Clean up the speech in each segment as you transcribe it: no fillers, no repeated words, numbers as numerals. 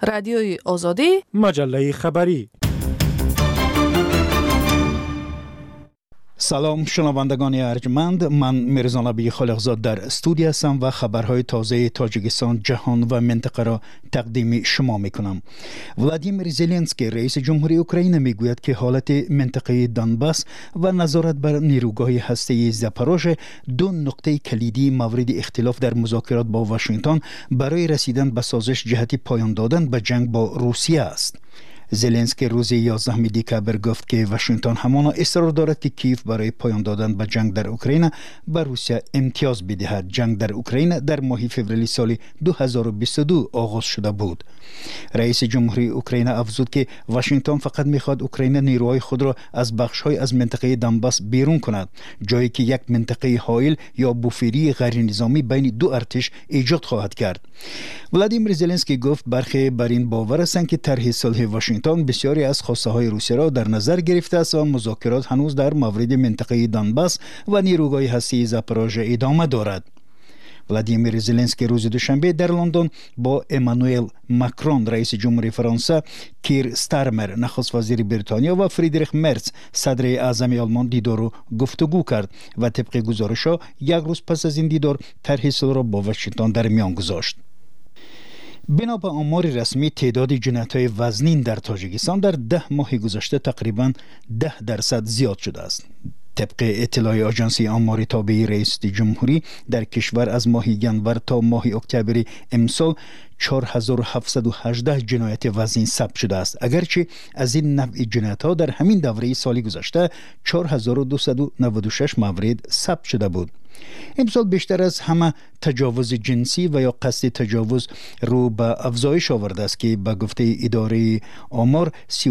رادیوی آزادی، مجله خبری. سلام شنوندگان ارجمند، من میرزا نبی خالقزاد در استودیو هستم و خبرهای تازه تاجیکستان، جهان و منطقه را تقدیم شما میکنم. ولادیمیر زلنسکی رئیس جمهوری اوکراین میگوید که حالت منطقه دانباس و نظارت بر نیروگاه هسته‌ای زاپاروژه دو نقطه کلیدی مورد اختلاف در مذاکرات با واشنگتن برای رسیدن به سازش جهت پایان دادن به جنگ با روسیه است. زلنسکی روز 11 دکبر گفت که واشنگتن همانا اصرار دارد که کیف برای پایان دادن به جنگ در اوکراین به روسیه امتیاز بدهد. جنگ در اوکراین در ماه فوریه سال 2022 آغاز شده بود. رئیس جمهوری اوکراین افزود که واشنگتن فقط میخواد اوکراین نیروهای خود را از بخش‌های از منطقه دانباس بیرون کند، جایی که یک منطقه حائل یا بوفری غیر نظامی بین دو ارتش ایجاد خواهد کرد. ولادیمیر زلنسکی گفت برخی بر این باور هستند که طرح صلح واشنگتن بسیاری از خواسته های روسیه را در نظر گرفته است و مذاکرات هنوز در مورد منطقه دانباس و نیروگاه هسته‌ای زاپاروژه ادامه دارد. ولادیمیر زلنسکی روز دوشنبه در لندن با امانوئل ماکرون رئیس جمهوری فرانسه، کیر ستارمر نخست وزیر بریتانیا و فریدریخ مرز صدر اعظم آلمان دیدار و گفتگو کرد و طبق گزارش‌ها یک روز پس از این دیدار طرح صلح را با واشنگتن در میان گذاشت. بنا به آمار رسمی تعداد جنایت‌های وزنین در تاجیکستان در 10 ماه گذشته تقریباً 10% زیاد شده است. طبق اطلاع آژانس آمار تابع رئیس جمهوری در کشور از ماه ینور تا ماه اکتبر امسال 4718 جنایت وزنین ثبت شده است، اگرچه از این نوع جنایت‌ها در همین دوره سال گذشته 4296 مورد ثبت شده بود. امسال بیشتر از همه تجاوز جنسی و یا قصد تجاوز رو به افزایش آورده است که به گفته اداره آمار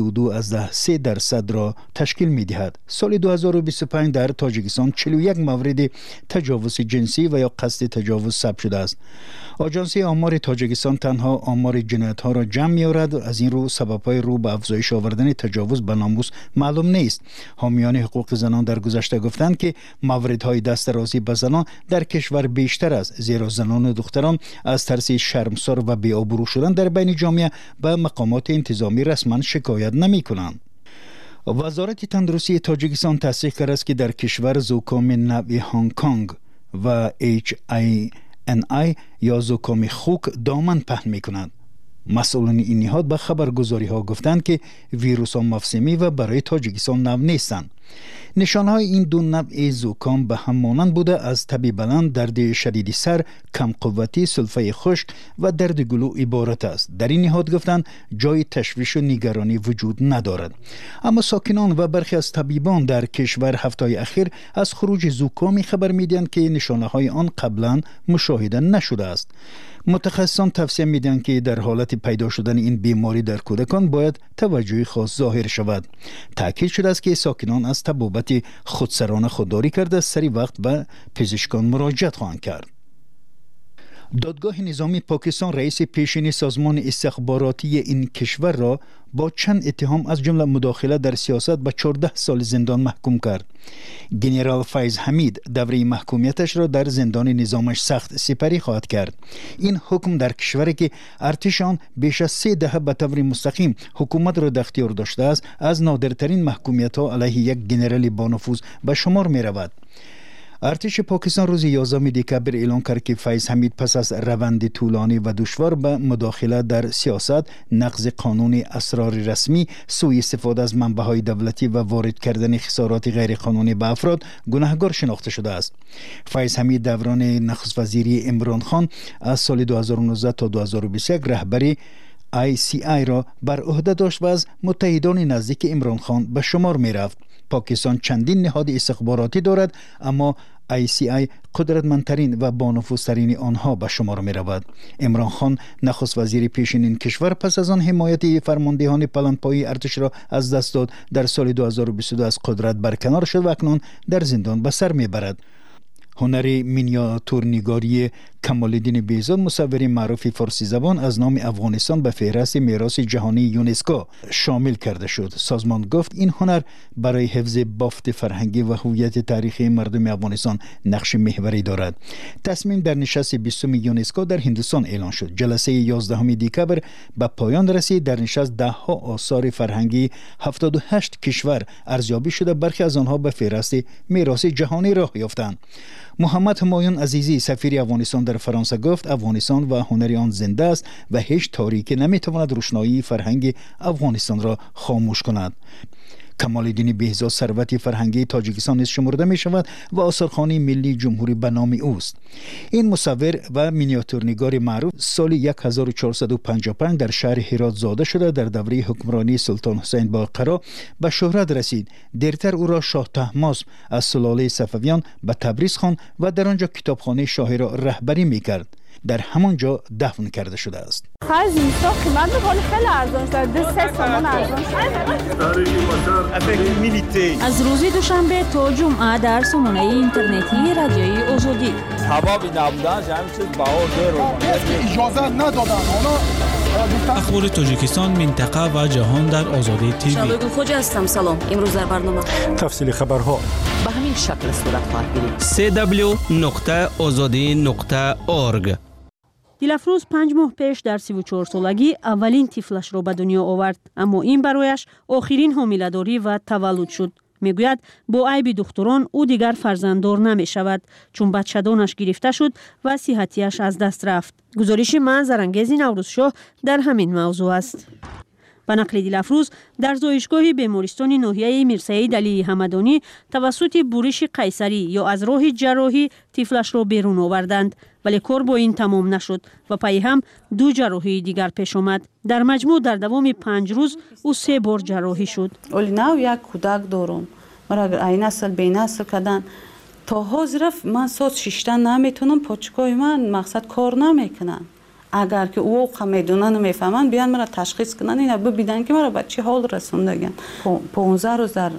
32.3% را تشکیل می دهد. سال 2025 در تاجیکستان 41 مورد تجاوز جنسی و یا قصد تجاوز ثبت شده است. آژانس آمار تاجیکستان تنها آمار جنایت ها را جمع می آورد، از این رو سبب‌های رو به افزایش آوردن تجاوز به ناموس معلوم نیست. حامیان حقوق زنان در گذشته گفتند که موردهای دسترازی به زنان در کشور بیشتر است، زیرا زنان و دختران از ترس شرمسار و بی‌آبرو شدن در بین جامعه به مقامات انتظامی رسما شکایت نمی کنند. وزارت تندرستی تاجیکستان تصدیق کرده است که در کشور زکام نوع هنگ کنگ و HINI یا زکام خوک دامن پهن می کند. مسئولان این نهاد به خبرگزاری ها گفتند که ویروس ها موسمی و برای تاجیکستان نو نیستند. نشانه های این دو نوع زکام به هم مانند بوده از تب بلند، درد شدید سر، کم قوتی، سلفه خشک و درد گلو عبارت است. در این نهاد گفتند جای تشویش و نگرانی وجود ندارد. اما ساکنان و برخی از طبیبان در کشور هفته اخیر از خروج زکامی خبر میدهند که نشانه های آن قبلا مشاهده نشده است. متخصصان توصیه میدهند که در حالت پیدا شدن این بیماری در کودکان باید توجه خاص ظاهر شود. تاکید شده است که ساکنان از تبابت خودسرانه خودداری کرده سری وقت به پزشکان مراجعت خواهند کرد. دادگاه نظامی پاکستان رئیس پیشین سازمان استخباراتی این کشور را با چند اتهام از جمله مداخله در سیاست به 14 سال زندان محکوم کرد. گنرال فیض حمید دوره محکومیتش را در زندان نظامش سخت سپری خواهد کرد. این حکم در کشوری که ارتش آن بیش از 3 دهه به طور مستقیم حکومت را در اختیار داشته است، از نادرترین محکومیت‌ها علیه یک گنرال بانفوذ به شمار می رود. ارتش پاکستان روز 11 دکبر اعلام کرد که فیض حمید پس از روند طولانی و دشوار به مداخله در سیاست، نقض قانون اسرار رسمی، سوء استفاده از منبع‌های دولتی و وارد کردن خسارات غیرقانونی به افراد گناهکار شناخته شده است. فیض حمید دوران نخست وزیری عمران خان از سال 2019 تا 2021 رهبری ICI را بر عهده داشت و از متحدان نزدیک عمران خان به شمار می رفت. پاکستان چندین نهاد استخباراتی دارد، اما ICI قدرتمندترین و بانفوذترین آنها به شمار می رود. عمران خان نخست وزیر پیشین این کشور پس از آن حمایت فرماندهان پلنگ‌پایی ارتش را از دست داد، در سال 2022 از قدرت برکنار شد و اکنون در زندان به سر می برد. هنر مینیاتورنگاری کمال‌الدین بهزاد مصور معروف فارسی زبان از نام افغانستان به فهرست میراث جهانی یونسکو شامل کرده شد. سازمان گفت این هنر برای حفظ بافت فرهنگی و هویت تاریخی مردم افغانستان نقش محوری دارد. تصمیم در نشست 20 یونسکو در هندوستان اعلان شد. جلسه 11 دکبر به پایان رسید. در نشست 10 آثار فرهنگی 78 کشور ارزیابی شده، برخی از آنها به فهرست میراث جهانی راه یافتند. محمد همایون عزیزی سفیر افغانستان در فرانسه گفت افغانستان و هنر آن زنده است و هیچ تاریکی نمیتواند روشنایی فرهنگ افغانستان را خاموش کند. کمال‌الدین بهزاد ثروت فرهنگی تاجیکستان نیز شمرده می شود و آثارخانه ملی جمهوری به نام اوست. این مصور و مینیاتورنگار معروف سال 1455 در شهر هرات زاده شده. در دوره حکمرانی سلطان حسین باقرا به شهرت رسید. دیرتر او را شاه طهماسب از سلاله صفویان به تبریز خواند و در آنجا کتابخانه شاهی را رهبری می کرد. در همانجا دفن کرده شده است. خرج اینستا قیمت میکنه خیلی ارزان شده. 3 سامان ارزان شده. از روز دوشنبه تا جمعه در سامانه اینترنتی رادیوی آزادی. حبابی نبودن همین چیز بهار اجازه ندادن. اخبار تاجیکستان، منطقه و جهان در آزادی تیوی. شبگون خوجا هستم. سلام. امروز در برنامه تفصیل خبرها به همین شکل صورت خواهد گرفت. www.azadi.org. دیلافروز 5 ماه پیش در 34 سالگی اولین طفلش را به دنیا آورد، اما این برایش آخرین حامله‌داری و تولد شد. میگوید با عیب دختران او دیگر فرزنددار نمی شود چون بچه‌دانش گرفته شد و صحتیش از دست رفت. گزارش منظرانگیز نوروزشاه در همین موضوع است. به نقل دیلافروز در زایشگاه بیمارستان ناحیه میرسعید علی حمدانی توسط برش قیصری یا از راه جراحی طفلش را بیرون آوردند، ولی کار با این تمام نشد و پای هم 2 جراحی دیگر پیش آمد. در مجموع در دوام 5 روز او 3 بار جراحی شد. اولی نو یک کودک دارم، مرا اگر این نسل به نسل کردن تا حاضر من ساعت 6 نمیتونم، پاچکای من مقصد کار نمیکنن. اگر که او میدونن و میفهمن بیان مرا تشخیص کنن، اینا ببینن که مرا به چه حال رسوندگن. 15 روز در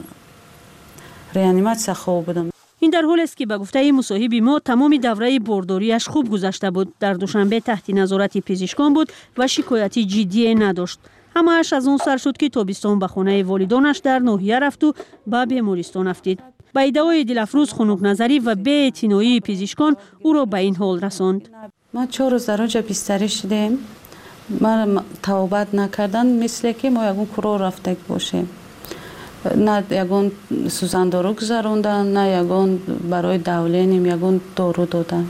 ریانیماسیون خواب بودم. این در حال است که به گفته مصاحب ما تمام دوره بارداریش خوب گذشته بود. در دوشنبه تحت نظارت پزشکان بود و شکایتی جدی نداشت. همه‌اش از اون سر شد که تابستان به خانه والدانش در ناحیه رفت و به بیمارستان افتید. با ادعای دیلافروز خنک نظری و بی‌اعتنایی پزشکان او را به این حال رساند. ما 4 روز در اونجا بستری شدیم. ما توبت نکردن مثل که ما یگون کرو رفته باشیم. نه یگون سوزندارو گذروندن، نه یگون برای دولینیم یگون دارو دادن.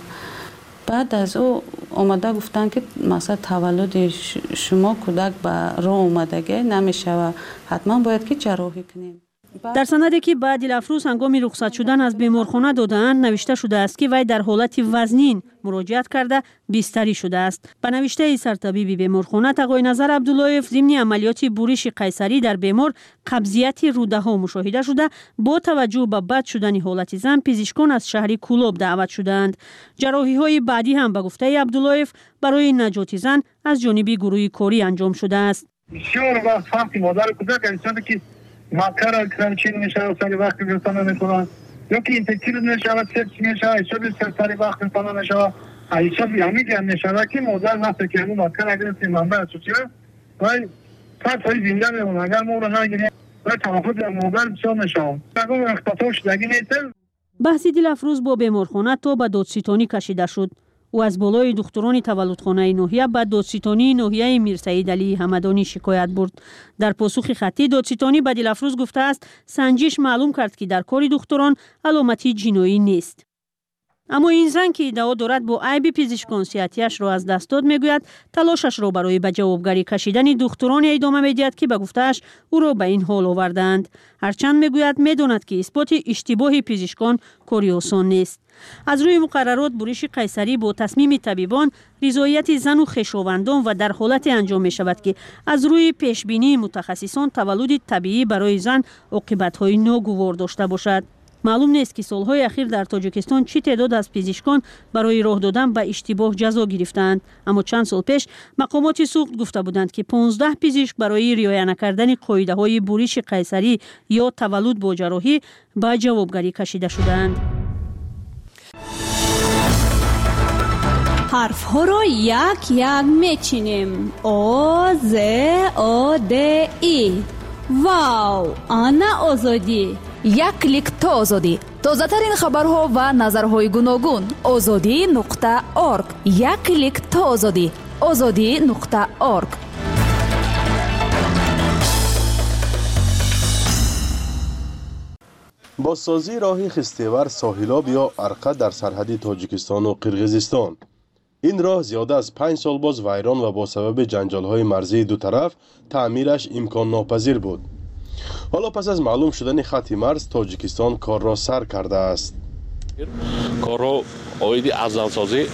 بعد از او آمده گفتن که مثلا تولد شما کودک به راه اومدگی نمیشه و حتما باید که جراحی کنیم. در سندی که بعد دیلافروز هنگام رخصت شدن از بیمارخانه دادند نوشته شده است که وی در حالت وزنین مراجعت کرده بستری شده است. به نوشته سرطبیب بیمارخانه تقای نظر عبداللهیف ضمن عملیات برش قیصری در بیمار قبضیت روده ها مشاهده شده. با توجه به بد شدن حالت زن پزشکان از شهر کولوب دعوت شدند. جراحی های بعدی هم به گفته عبداللهیف برای نجات زن از جانب گروه کاری انجام شده است. بسیار وقت فهمی مادر کودک انسانی که مکر کرانچین میشه سری وقت انسان نمیکنن یا که اینفکتیو نشه سپسی میشه ایشون سری وقت انسان نشه ایشون همیشه نشه که مادر وقتی که اون مکر اگر سی منبع سوچه وای فقط زنده میمونه اگر ما رو نگیریم و تمافت مادر بسیار نشه اگر اختطاف شدگی نیست. بحث دیلافروز با بیمارخانه تا به دادستانی کشیده شد. او از بالای دختران تولدخانه ناحیه به دادستانی ناحیه میرسعید علی حمدانی شکایت برد. در پاسخ خطی دادستانی به دیلافروز گفته است سنجش معلوم کرد که در کار دختران علامتی جنایی نیست. اما این زن که ادعا دارد با عیب پزشکان صحتیش را از دست داد میگوید تلاشش را برای به جوابگری کشیدن دختران ادامه میدهد که به گفته‌اش او را به این حال آوردند. هرچند میگوید میداند که اثبات اشتباه پزشکان کاری آسان نیست. از روی مقررات برش قیصری با تصمیم طبیبان رضایت زن و خویشاوندان و در حالت انجام می شود که از روی پیشبینی متخصصان تولد طبیعی برای زن عاقبت‌های ناگوار داشته باشد. معلوم نیست که سالهای اخیر در تاجیکستان چه تعداد از پزشکان برای راه دادن به اشتباه جزا گرفتند، اما چند سال پیش مقامات سوخت گفته بودند که 15 پزشک برای رعایت نکردن قاعده‌های برش قیصری یا تولد با جراحی به جوابگری کشیده شدند. حرف‌ها را یک یک میچینیم. آ ز آ د ای. واو، انا آزادی. یک کلیک تا آزادی. تازه‌ترین خبرها و نظرهای گوناگون. azadi.org. یک کلیک تا آزادی. azadi.org. بازسازی راه خستیور ساحلاب یا ارقه در سرحد تاجیکستان و قرقیزستان. این راه زیاده از 5 سال باز ویران و با سبب جنجال‌های مرزی دو طرف تعمیرش امکان ناپذیر بود. حالا پس از معلوم شدن خط مرز تاجیکستان کار را سر کرده است. کار را اوایل از نوسازی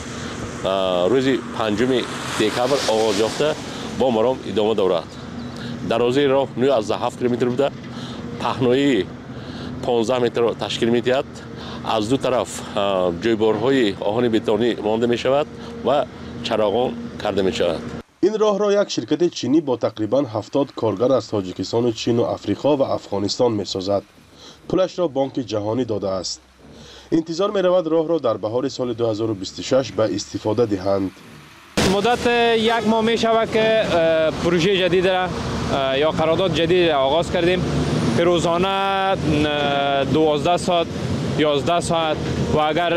روز 5 دکبر آغاز یافته با مرام ادامه دارد. درازی راه 9.7 کیلومتر بوده. پهنایی 15 متر تشکیل می‌دهد. از دو طرف جویبارهای آهن بتونی مانده می شود و چراغان کرده می شود. این راه را یک شرکت چینی با تقریباً 70 کارگر از تاجیکستان و چین و افریقا و افغانستان می سازد. پولش را بانک جهانی داده است. انتظار می رود راه را در بهار سال 2026 به استفاده دهند. مدت یک ماه می شود که پروژه جدید را یا قرارداد جدید آغاز کردیم که روزانه 12 ساعت 11 ساعت و اگر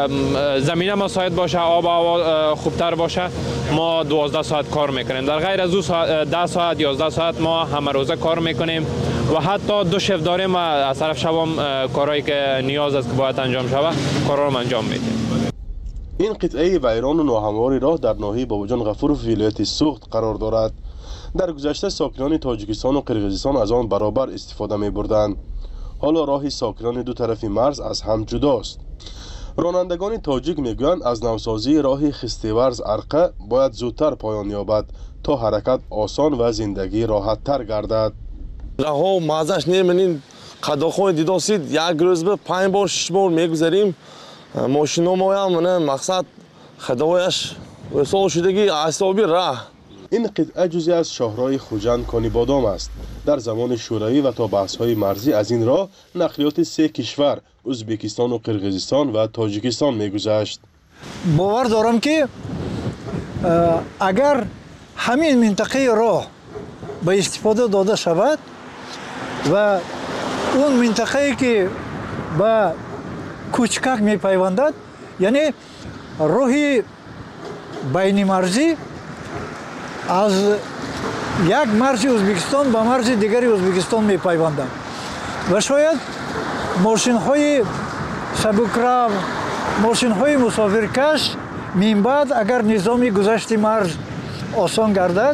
زمینه مساعد باشه، آب و هوا خوبتر باشه، ما 12 ساعت کار میکنیم. در غیر از 10 ساعت 11 ساعت ما همه روزه کار میکنیم و حتی 2 شفت داریم و از طرف شبام کارهایی که نیاز است که باید انجام شود کارا رو انجام میدیم. این قطعه ویران و ناهموار راه در ناحیه باباجان غفورov ولایت سوخت قرار دارد. در گذشته ساکنان تاجیکستان و قرقیزستان از آن برابر استفاده می بردند. حالا راه ساکنان دو طرف مرز از هم جداست. رانندگان تاجیک میگویند از نوسازی راه خستیورز ارقه باید زودتر پایان یابد تا حرکت آسان و زندگی راحت تر گردد. راه مازش نمی‌بینید، قداخوی دیداسید یک روز به 5 بار 6 بار میگذاریم. ماشینا ما هم مقصد خدایش وصول شدگی اعصابی راه. این قطعه جزئی از شاهراه خوجند کانی بادام است. در زمان شوروی و تا بحث‌های مرزی از این راه نقلیات 3 کشور ازبکستان و قرقیزستان و تاجیکستان می‌گذشت. باور دارم که اگر همین منطقه راه به استفاده داده شود و اون منطقه‌ای که به کوچکک می‌پیوندد، یعنی راهی بین مرزی از یک مرز ازبکستان به مرز دیگری ازبکستان می‌پیوندد و شاید ماشین‌های سبکرو، ماشین‌های مسافرکش من بعد اگر نظام گذشت مرز آسان گردد،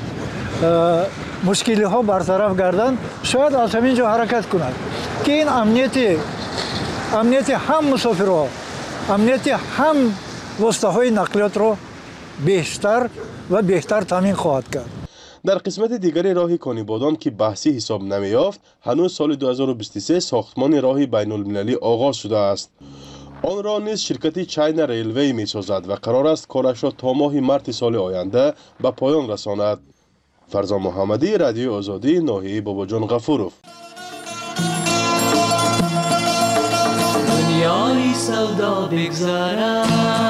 مشکل‌ها برطرف گردند، شاید از همینجا حرکت کنند که این امنیت هم مسافرها، امنیت هم واسطه‌های نقلیات را بیشتر و بهتر تامین خواهد کرد. در قسمت دیگری راه کانیبادان که بحثی حساب نمی‌یافت، هنوز سال 2023 ساختمان راه بین‌المللی آغاز شده است. آن را نیز شرکت چین ریلوی می‌سازد و قرار است کارش را تا ماه مارس سال آینده به پایان رساند. فرزان محمدی، رادیو آزادی، ناحیه باباجان غفورov. دنیای سودا بگذارد،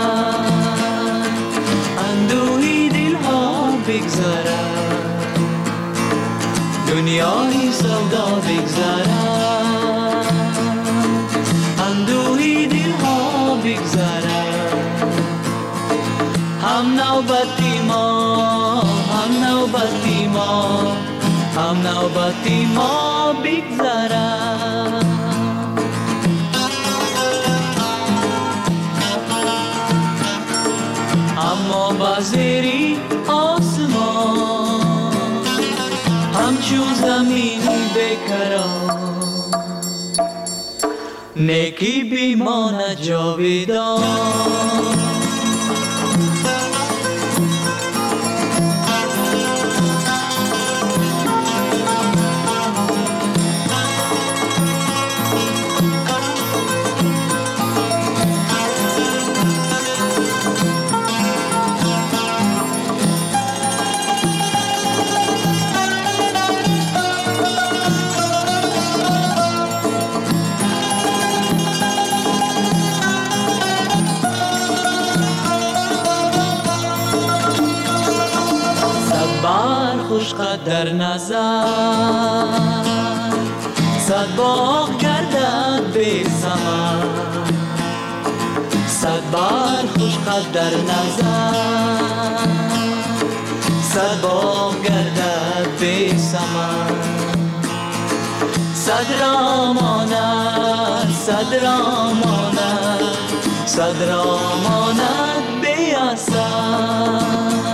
اندوهی دلها بگذارد. دنیای سودا بگذارد، اندوهی دلها بگذارد. هم نوبتی ما، هم نوبتی ما، هم نوبتی ما بگذارد. اما بازری آسمان همچون زمین بکران، نیکی بیماند جاویدان. خوش قد در نظر صد باغ گردد بی ثمر صد بار خوش قد در نظر صد باغ گردد بی ثمر صد را ماند صد را ماند صد را ماند بی اثر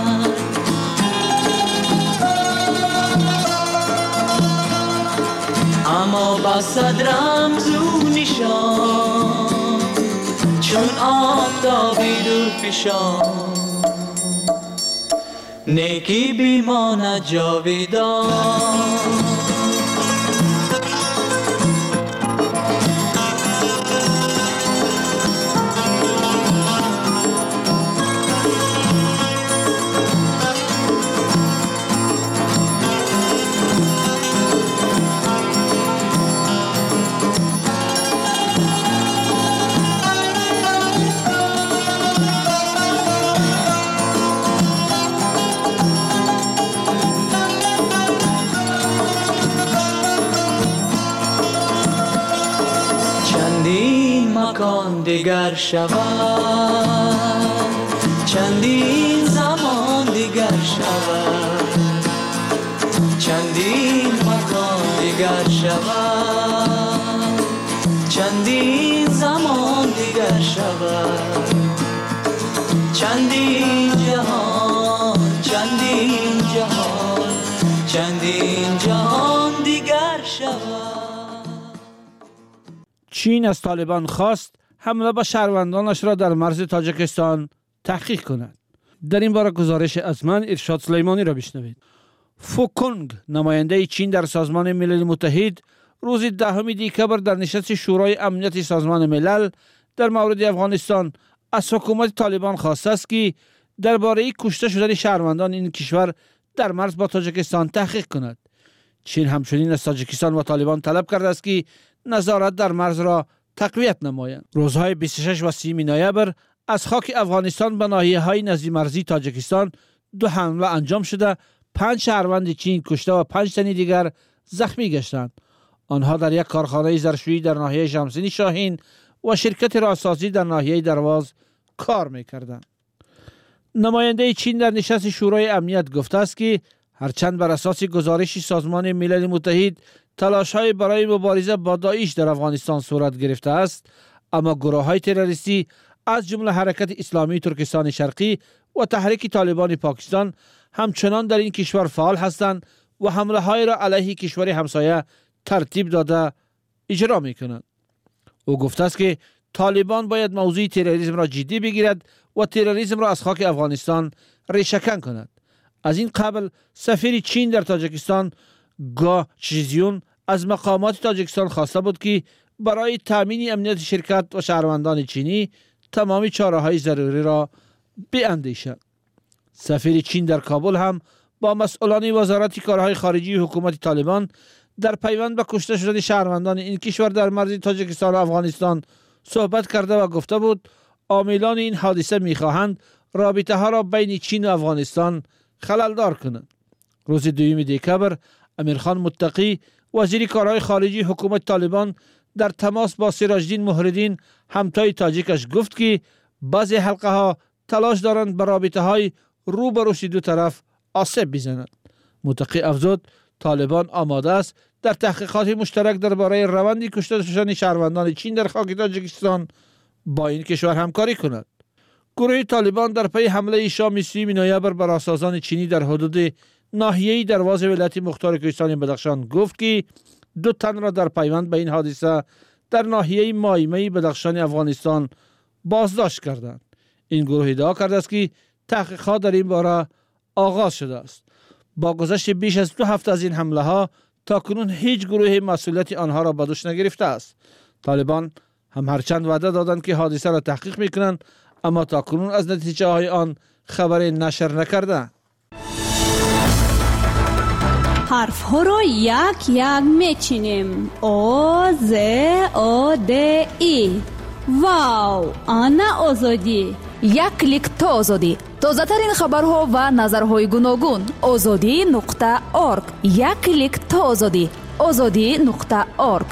اما با صد رمز و نشان چون آفتابی دور پیشان نیکی بیماند جاویدان مکان دیگر شود چندین زمان دیگر شود چندین مکان دیگر شود چندین زمان دیگر شود چندین جهان چندین جهان چندین جهان دیگر شود. چین از طالبان خواست حمله به شهروندانش را در مرز تاجیکستان تحقیق کند. در این باره گزارش از من ارشاد سلیمانی را بشنوید. فوکونگ نماینده چین در سازمان ملل متحد روز 10 دکبر در نشست شورای امنیت سازمان ملل در مورد افغانستان از حکومت طالبان خواسته است که درباره کشته شدن شهروندان این کشور در مرز با تاجیکستان تحقیق کند. چین همچنین از تاجیکستان و طالبان طلب کرده است که نظارت در مرز را تقویت نمایند. روزهای 26 و 30 نوامبر از خاک افغانستان به ناحیه‌های نزدیک مرزی تاجیکستان 2 حمله انجام شده 5 شهروند چین کشته و 5 تن دیگر زخمی گشتند. آنها در یک کارخانه ظرفشویی در ناحیه شمسینی شاهین و شرکت راهسازی در ناحیه درواز کار می‌کردند. نماینده چین در نشست شورای امنیت گفته است که هرچند بر اساس گزارش سازمان ملل متحد تلاش‌های برای مبارزه با داعش در افغانستان صورت گرفته است، اما گروه‌های تروریستی از جمله حرکت اسلامی ترکستان شرقی و تحریک طالبان پاکستان همچنان در این کشور فعال هستند و حمله‌های را علیه کشور همسایه ترتیب داده اجرا می‌کنند. او گفته است که طالبان باید موضوع تروریسم را جدی بگیرد و تروریسم را از خاک افغانستان ریشه‌کن کند. از این قبل سفیر چین در تاجیکستان گا چیزیون از مقامات تاجیکستان خواسته بود که برای تامین امنیت شرکت و شهروندان چینی تمامی چاره‌های ضروری را بیاندیشند. سفیر چین در کابل هم با مسئولان وزارت کارهای خارجی حکومت طالبان در پیوند به کشته شدن شهروندان این کشور در مرز تاجیکستان و افغانستان صحبت کرده و گفته بود عاملان این حادثه می‌خواهند رابطه ها را بین چین و افغانستان خللدار کنند. روز 2 دکبر امیرخان متقی وزیر کارهای خارجی حکومت طالبان در تماس با سراجدین محردین همتای تاجیکش گفت که بعضی حلقه ها تلاش دارند به رابطه های رو به روش دو طرف آسیب بزنند. متقی افزود طالبان آماده است در تحقیقات مشترک درباره روند کشته شدن شهروندان چین در خاک تاجیکستان با این کشور همکاری کند. گروه طالبان در پی حمله شام 30 نوامبر بر رهسازان چینی در حدود ناحیه درواز ولایت مختار کوهستان بدخشان گفت که 2 تن را در پیوند به این حادثه در ناحیه مایمه بدخشان افغانستان بازداشت کردند. این گروه ادعا کرده است که تحقیقات در این باره آغاز شده است. با گذشت بیش از 2 هفته از این حمله ها تاکنون هیچ گروه مسئولیت آنها را به دوش نگرفته است. طالبان هم هرچند وعده دادند که حادثه را تحقیق میکنند، اما تاکنون از نتیجه های آن خبری نشر نکردند. حرف ها را یک یک میچینیم. او ز او د ای. واو، آنا آزادی. یک کلیک تا آزادی. тозатарин хабарҳо ва назарҳои гуногун. озодӣ.орг. як клик то озодӣ. озодӣ.орг.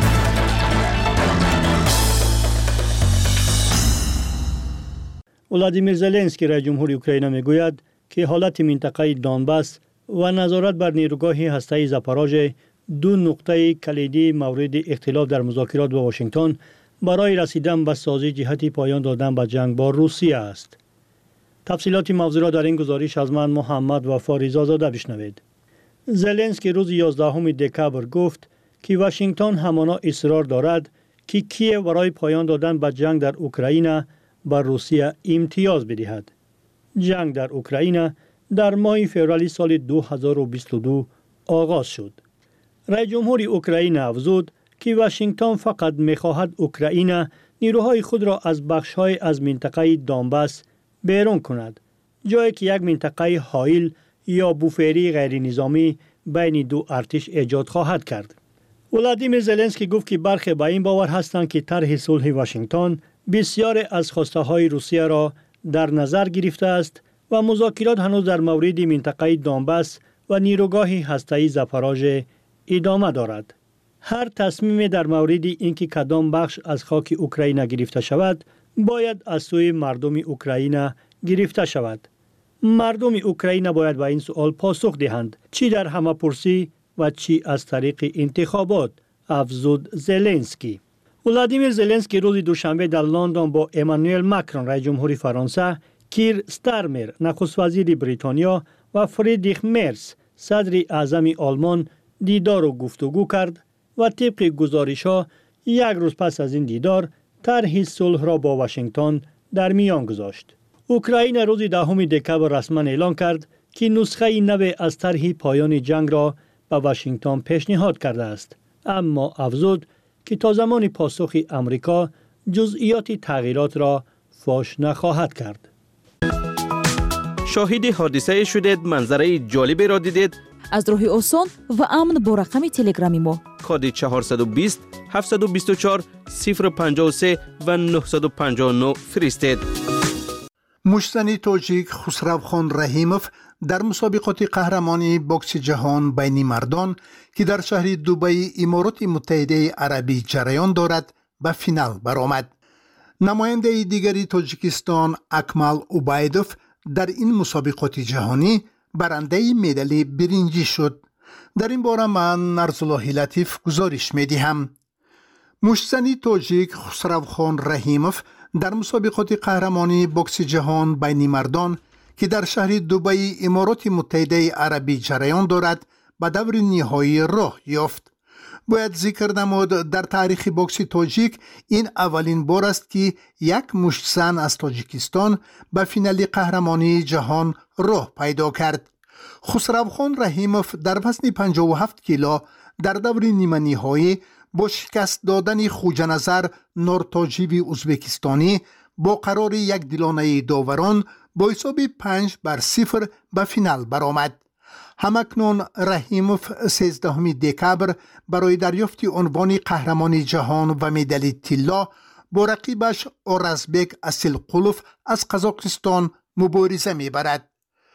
ولادیمیر زلنسکی رئیس جمهوری اوکراین میگوید که حالت منطقه دونباس و نظارت بر نیروگاه هسته‌ای زاپاروژه دو نقطه کلیدی مورد اختلاف در مذاکرات با واشنگتن برای رسیدن به سازی جهت پایان دادن به جنگ با روسیه است. تفصیلات موضوع را در این گزارش از من محمد وفا رضازاده بشنوید. زلنسکی روز 11 دکبر گفت که واشنگتن همانا اصرار دارد که کیف برای پایان دادن به جنگ در اوکراین بر روسیه امتیاز بدهد. جنگ در اوکراین در ماه فوریه سال 2022 آغاز شد. رئیس جمهور اوکراین افزود که واشنگتن فقط می‌خواهد اوکراین نیروهای خود را از بخش‌های از منطقه دونباس بیرون کند، جایی که یک منطقه حائل یا بوفری غیر نظامی بین دو ارتش ایجاد خواهد کرد. ولادیمیر زلنسکی گفت که برخی به این باور هستند که طرح صلح واشنگتن بسیار از خواسته‌های روسیه را در نظر گرفته است و مذاکرات هنوز در مورد منطقه دونباس و نیروگاه هسته‌ای زاپاروژه ادامه دارد. هر تصمیم در مورد اینکه کدام بخش از خاک اوکراین گرفته شود باید از سوی مردم اوکراین گرفته شود. مردم اوکراین باید به این سوال پاسخ دهند، چی در همه‌پرسی و چی از طریق انتخابات، افزود زلنسکی. ولادیمیر زلنسکی روز دوشنبه در لندن با امانوئل ماکرون رئیس جمهور فرانسه، کیر استارمر نخست وزیر بریتانیا و فریدریخ مرز صدر اعظم آلمان دیدار و گفتگو کرد و طبق گزارش‌ها یک روز پس از این دیدار طرح صلح را با واشنگتن در میان گذاشت. اوکراین روز 10 دکبر رسما اعلام کرد که نسخه نو از طرح پایان جنگ را به واشنگتن پیشنهاد کرده است، اما افزود که تا زمان پاسخ امریکا جزئیات تغییرات را فاش نخواهد کرد. شاهد حادثه شدید، منظره جالبی را دیدید؟ از راه آسان و امن با رقم تلگرامی ما کد 420 724 053 و 959 فرستید. مشتنی تاجیک خسروخان رحیموف در مسابقات قهرمانی بوکس جهان بین مردان که در شهر دبی امارات متحده عربی جریان دارد به فینال برآمد. نماینده دیگری تاجیکستان اکمال اوبایدوف در این مسابقات جهانی برنده مدال برنجی شد. در این باره من نرزالله لطیف گزارش می‌دهم. مشتنی تاجیک خسروخان رحیموف در مسابقات قهرمانی بوکس جهان بین مردان که در شهر دبی امارات متحده عربی جریان دارد به دور نهایی راه یافت. باید ذکر نمود در تاریخ بوکس تاجیک این اولین بار است که یک مشت زن از تاجیکستان به فینال قهرمانی جهان راه پیدا کرد. خسروخان رحیموف در وزن 57 کیلو در دور نیمه نهایی با شکست دادن خوجنظر نورتاجیوی ازبکستانی با قرار یک دلانه داوران با حساب 5-0 به فینال برآمد. همکنون رحیموف 13 دکبر برای دریافت عنوان قهرمان جهان و مدال طلا با رقیبش اورازبک اسیلقولوف از قزاقستان مبارزه می‌برد.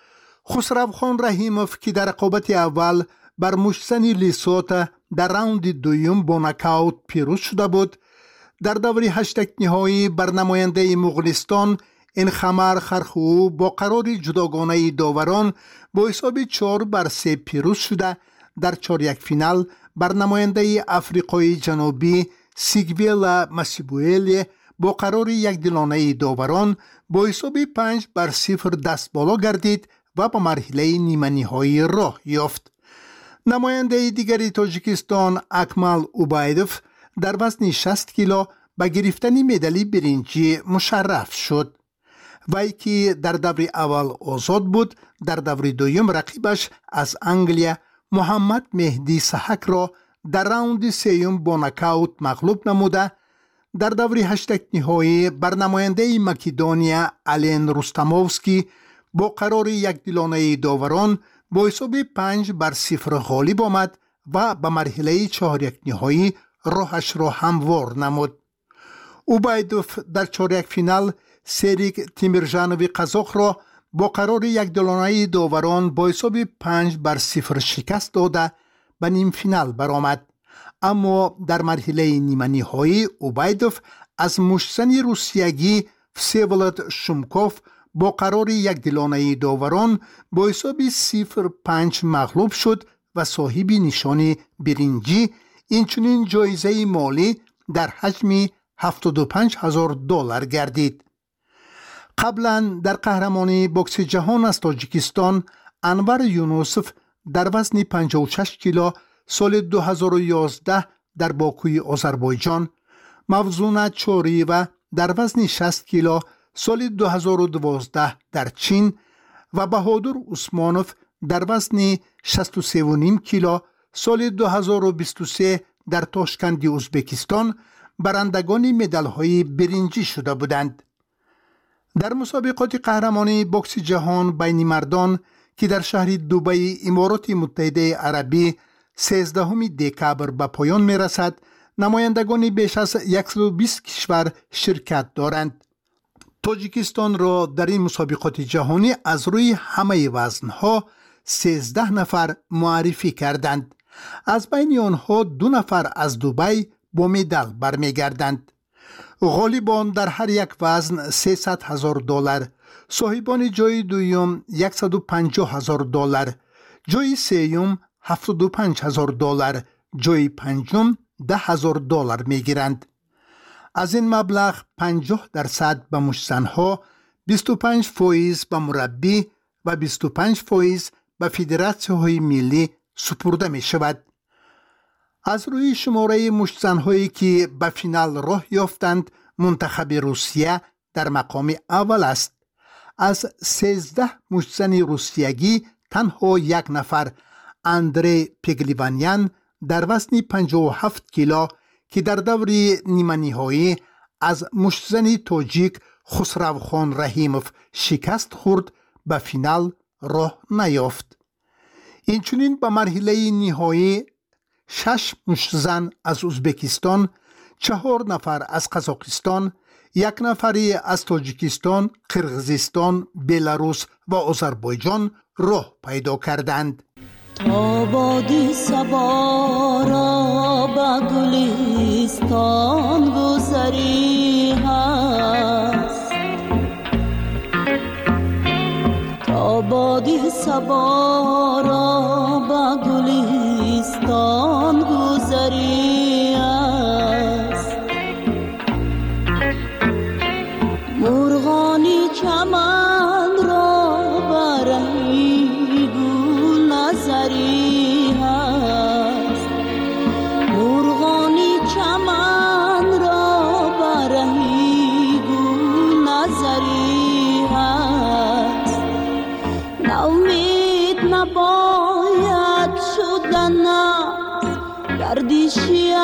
خسروخان رحیموف که در رقابت اول بر مشتن لیسوت در راوند دوم با نکاوت پیروز شده بود، در دور هشتگ نهایی بر نماینده مغولستان انخمر خرخو با قرار جداگانه داوران با حساب 4-3 پیروز شده، در 4-1 فینال بر نماینده افریقای جنوبی سیگویلا مسیبوئل با قرار یک دلانه داوران با حساب 5-0 دست بالا گردید و به مرحله نیمه نهایی راه یافت. نماینده دیگری تاجیکستان اکمال اوبایدوف در وزن 60 کیلو به گرفتن مدال برنجی مشرف شد. وی که در دور اول آزاد بود، در دور دوم رقیبش از انگلیا محمد مهدی سحک را در راوند سوم با نکاوت مغلوب نموده، در دور هشتگ نهایی بر نماینده مکدونیا آلین رستموفسکی با قرار یک دلانه داوران با حساب 5-0 غالب آمد و به مرحله 4-1 نهایی راهش را هموار نمود. اوبایدوف در 4-1 فینال سریک تیمرجانوی قزاق را با قرار یک دلانه داوران با حساب 5-0 شکست داده به نیم فینال برآمد. اما در مرحله نیمه نهایی اوبایدوف از مشتزن روسیگی وسیولد شومکوف با قرار یک دلانه داوران با حساب 0-5 مغلوب شد و صاحب نشان برنجی، اینچنین جایزه مالی در حجم $75,000 گردید. قبلا در قهرمانی بوکس جهان از تاجیکستان انور یونوسف در وزن 56 کیلو سال 2011 در باکوی آذربایجان، موزون چوریوا در وزن 60 کیلو سال 2012 در چین و بهادر عثمانوف در وزن 63.5 کیلو سال 2023 در تاشکند ازبکستان برندگان مدال‌های برنجی شده بودند. در مسابقات قهرمانی بوکس جهان بین مردان که در شهر دبی امارات متحده عربی 13 دکبر به پایان می رسد، نمایندگان بیش از 120 کشور شرکت دارند. تاجیکستان را در این مسابقات جهانی از روی همه وزنها 13 نفر معرفی کردند. از بین آنها 2 نفر از دبی با مدال برمیگردند. غالبان در هر یک وزن $300,000، صاحبان جای دوم $150,000، جای سوم $75,000، جای پنجم $10,000 میگیرند. از این مبلغ 50% به مشتزنها، 25% به مربی و 25% به فدراسیون‌های ملی سپرده می شود. از روی شماره مشتزن‌هایی که به فینال راه یافتند، منتخب روسیه در مقام اول است. از 13 مشتزن روسیگی تنها یک نفر، اندری پگلیوانیان در وزن 57 کیلو که در دور نیمه نهایی از مشتزن تاجیک خسروخان رحیموف شکست خورد، به فینال راه نیافت. اینچنین به مرحله نهایی 6 مشتزن از ازبکستان، 4 نفر از قزاقستان، 1 نفری از تاجیکستان، قرغیزستان، بلاروس و آذربایجان راه پیدا کردند. تا بادی صبا را به گلستان گذری هست، تا بادی صبا را به گلستان گذری هست، مرغانی چمن را برهی گل نظری هست، مرغانی چمن را برهی گل نظری هست، ناامید نباید شدن گردشی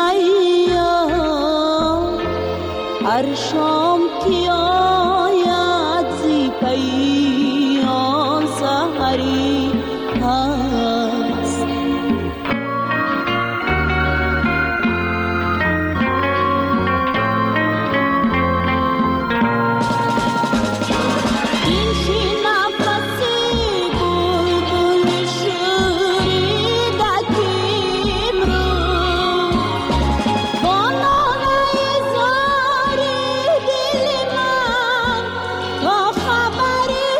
ایام، هر شام که آید زی پیام سحری هست. این شی نفسی بلبل شوریده کیم رو، با ناله زاری دل من تا خبری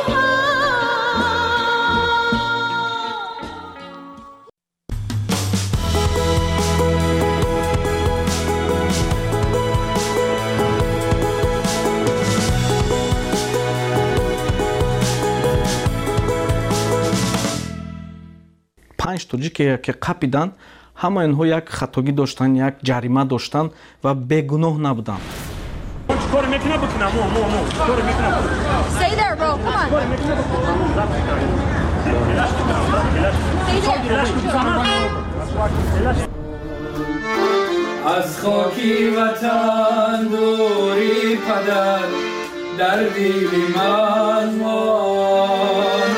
پنج توجی که قپیدن، همه اینها یک خطاگی داشتن، یک جریمه داشتن و بیگناه نبودن. کار میکنه بکنم کار میکنه. Stay there, bro. Come on. از خاکی وطن دوری پدر در دل من مان،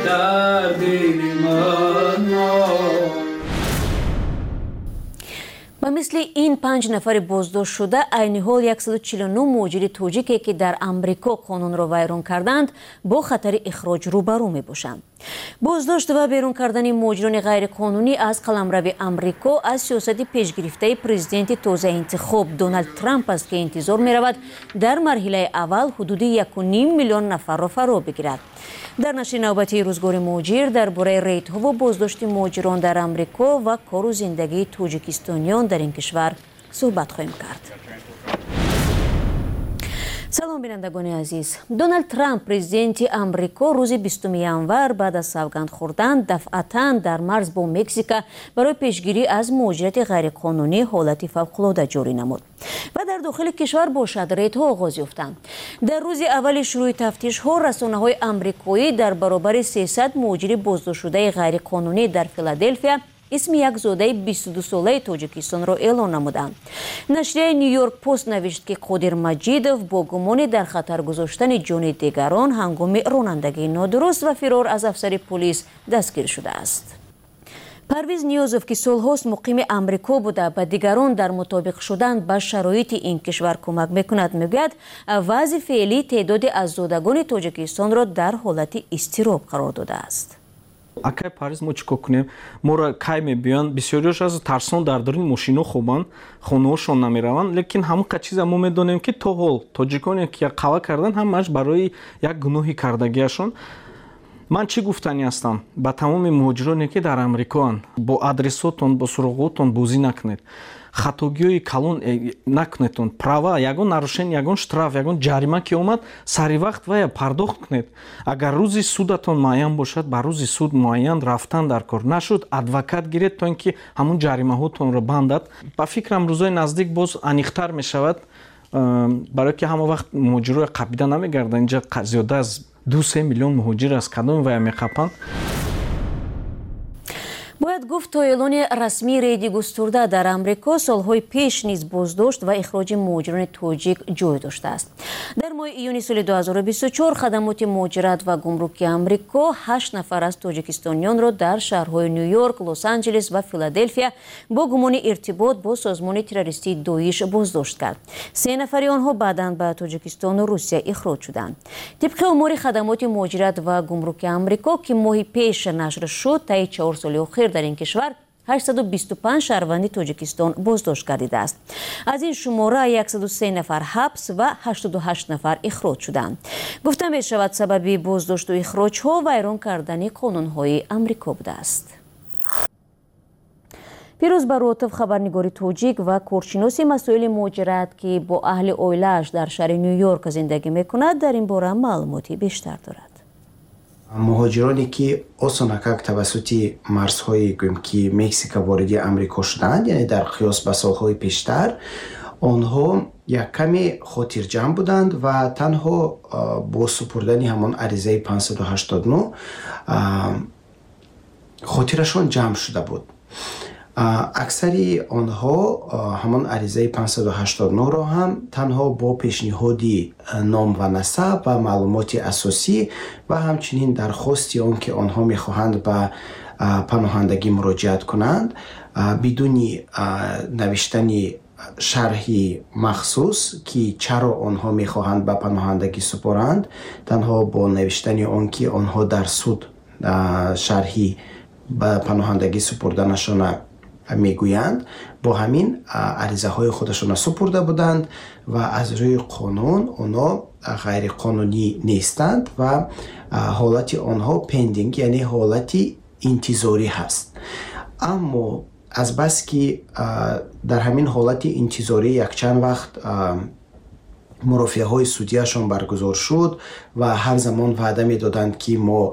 در دل من مان. و مثل این 5 نفر بازداشت شده عین حال 149 مهاجر تاجیکی که در امریکا قانون را ویران کردند با خطر اخراج روبرو می باشند. بازداشت و بیرون کردن مهاجران غیر قانونی از قلمرو امریکا از سیاست پیشگرفته پرزیدنت تازه انتخاب دونالد ترامپ است که انتظار می رود در مرحله اول حدود 1.5 میلیون نفر را فرا بگیرد. در نشر نوبتی روزگار مهاجر درباره ریت‌ها و بازداشت مهاجران در امریکا و کار و زندگی تاجیکستانیان در این کشور صحبت خواهیم کرد. سلام بینندگان عزیز. دونالد ترامپ پرزیدنت امریکا روز 20 ینور بعد از سوگند خوردن دفعتاً در مرز با مکزیک برای پیشگیری از مهاجرت غیرقانونی حالت فوق‌العاده جاری نمود و در داخل کشور با ریت‌ها آغاز یافتند. در روز اول شروع تفتیش‌ها رسانه‌های آمریکایی در برابر 300 مهاجر بازداشت شده غیرقانونی در فیلادلفیا اسم یک زاده 22 ساله تاجیکستان را اعلام نمودند. نشریه نیویورک پست نوشت که قادر مجیدوف با گمان در خطر گذاشتن جان دیگران هنگام رانندگی نادرست و فرار از افسر پلیس دستگیر شده است. پرویز نیازوف که سالهاست مقیم امریکا بوده به دیگران در مطابق شدن با شرایط این کشور کمک میکند میگوید وضع فعلی تعداد از زادگان تاجیکستان را در حالت اضطراب قرار داده است. акай париз мо чӣ кор кунем моро кай мебиёнд бисёриёш аз тарсон дар даруни мошино хобанд хонаҳошон намераванд лекин ҳамон чиза мо медонем ки то ҳол тоҷиконе ки қава кардан ҳамааш барои як гуноҳи кардагиашон ман чӣ гуфтанӣ ҳастам ба тамоми муҳоҷироне ки дар амрикоанд бо адресотон бо суроғотон бозӣ накунед хатогиҳои калон накунедон права ягон нарушени ягон штраф ягон ҷарима ки омад сари вақт вая пардохт кунед агар рӯзи судатон муайян бошад ба рӯзи суд муайян рафтан дар кор нашуд адвокат гиред то ин ки ҳамон ҷаримаҳотонро бандад ба фикрам рӯзои наздик боз аниқтар мешавад барое ки ҳама вақт муҳоҷирои қабида намегарданд инҷа зиёда аз 2-3 миллион муҳоҷир аз кадоми вая меқапанд. باید گفت تا اعلان رسمی ریدی گسترده در امریکا سالهای پیش نیز بازداشت و اخراج مهاجران تاجیک جای داشته است. در ماه ایون سال 2024 خدمات مهاجرت و گمرکی امریکا 8 نفر از تاجیکستانیان را در شهرهای نیویورک، لس آنجلس و فیلادلفیا با گمان ارتباط با سازمان تروریستی داعش بازداشت کرد. 3 نفر آنها بعداً به تاجیکستان و روسیه اخراج شدند. طبق امور خدمات مهاجرت و گمرک امریکا که ماه پیش نشر شد طی 4 سال اخیر در این کشور 825 شهروند تاجیکستان بازداشت گردیده است. از این شماره 103 نفر حبس و 88 نفر اخراج شدند. گفته می شود سبب بازداشت و اخراج ها ویران کردن قانون های امریکا بوده است. پیروز براتف خبرنگار تاجیک و کارشناس مسائل مهاجرت که با اهل اویلش در شهر نیویورک زندگی میکند در این باره معلوماتی بیشتر دارد. مهاجرانی که آسانکک توسط مرزهای که مکزیک وارد امریکا شدند یعنی در قیاس به سالهای پیشتر آنها یک کمی خاطرجمع بودند و تنها با سپردن همان عریضه 589 خاطرشان جمع شده بود. اکثری آنها همان عریضه 589 را هم تنها با پیشنهادی نام و نسب و معلومات اساسی و همچنین درخواستی آن که آنها میخواهند به پناهندگی مراجعت کنند بدون نوشتن شرحی مخصوص که چرا آنها میخواهند به پناهندگی سپارند تنها با نوشتن آن که آنها در سود شرحی به پناهندگی سپردنشان میگویند با همین عریضه های خودشان سپرده بودند و از روی قانون آنها غیر قانونی نیستند و حالت آنها پندینگ یعنی حالت انتظاری هست. اما از بس که در همین حالت انتظاری یک چند وقت مرافعه های سودیشان برگزار شد و هر زمان وعده می دادند که ما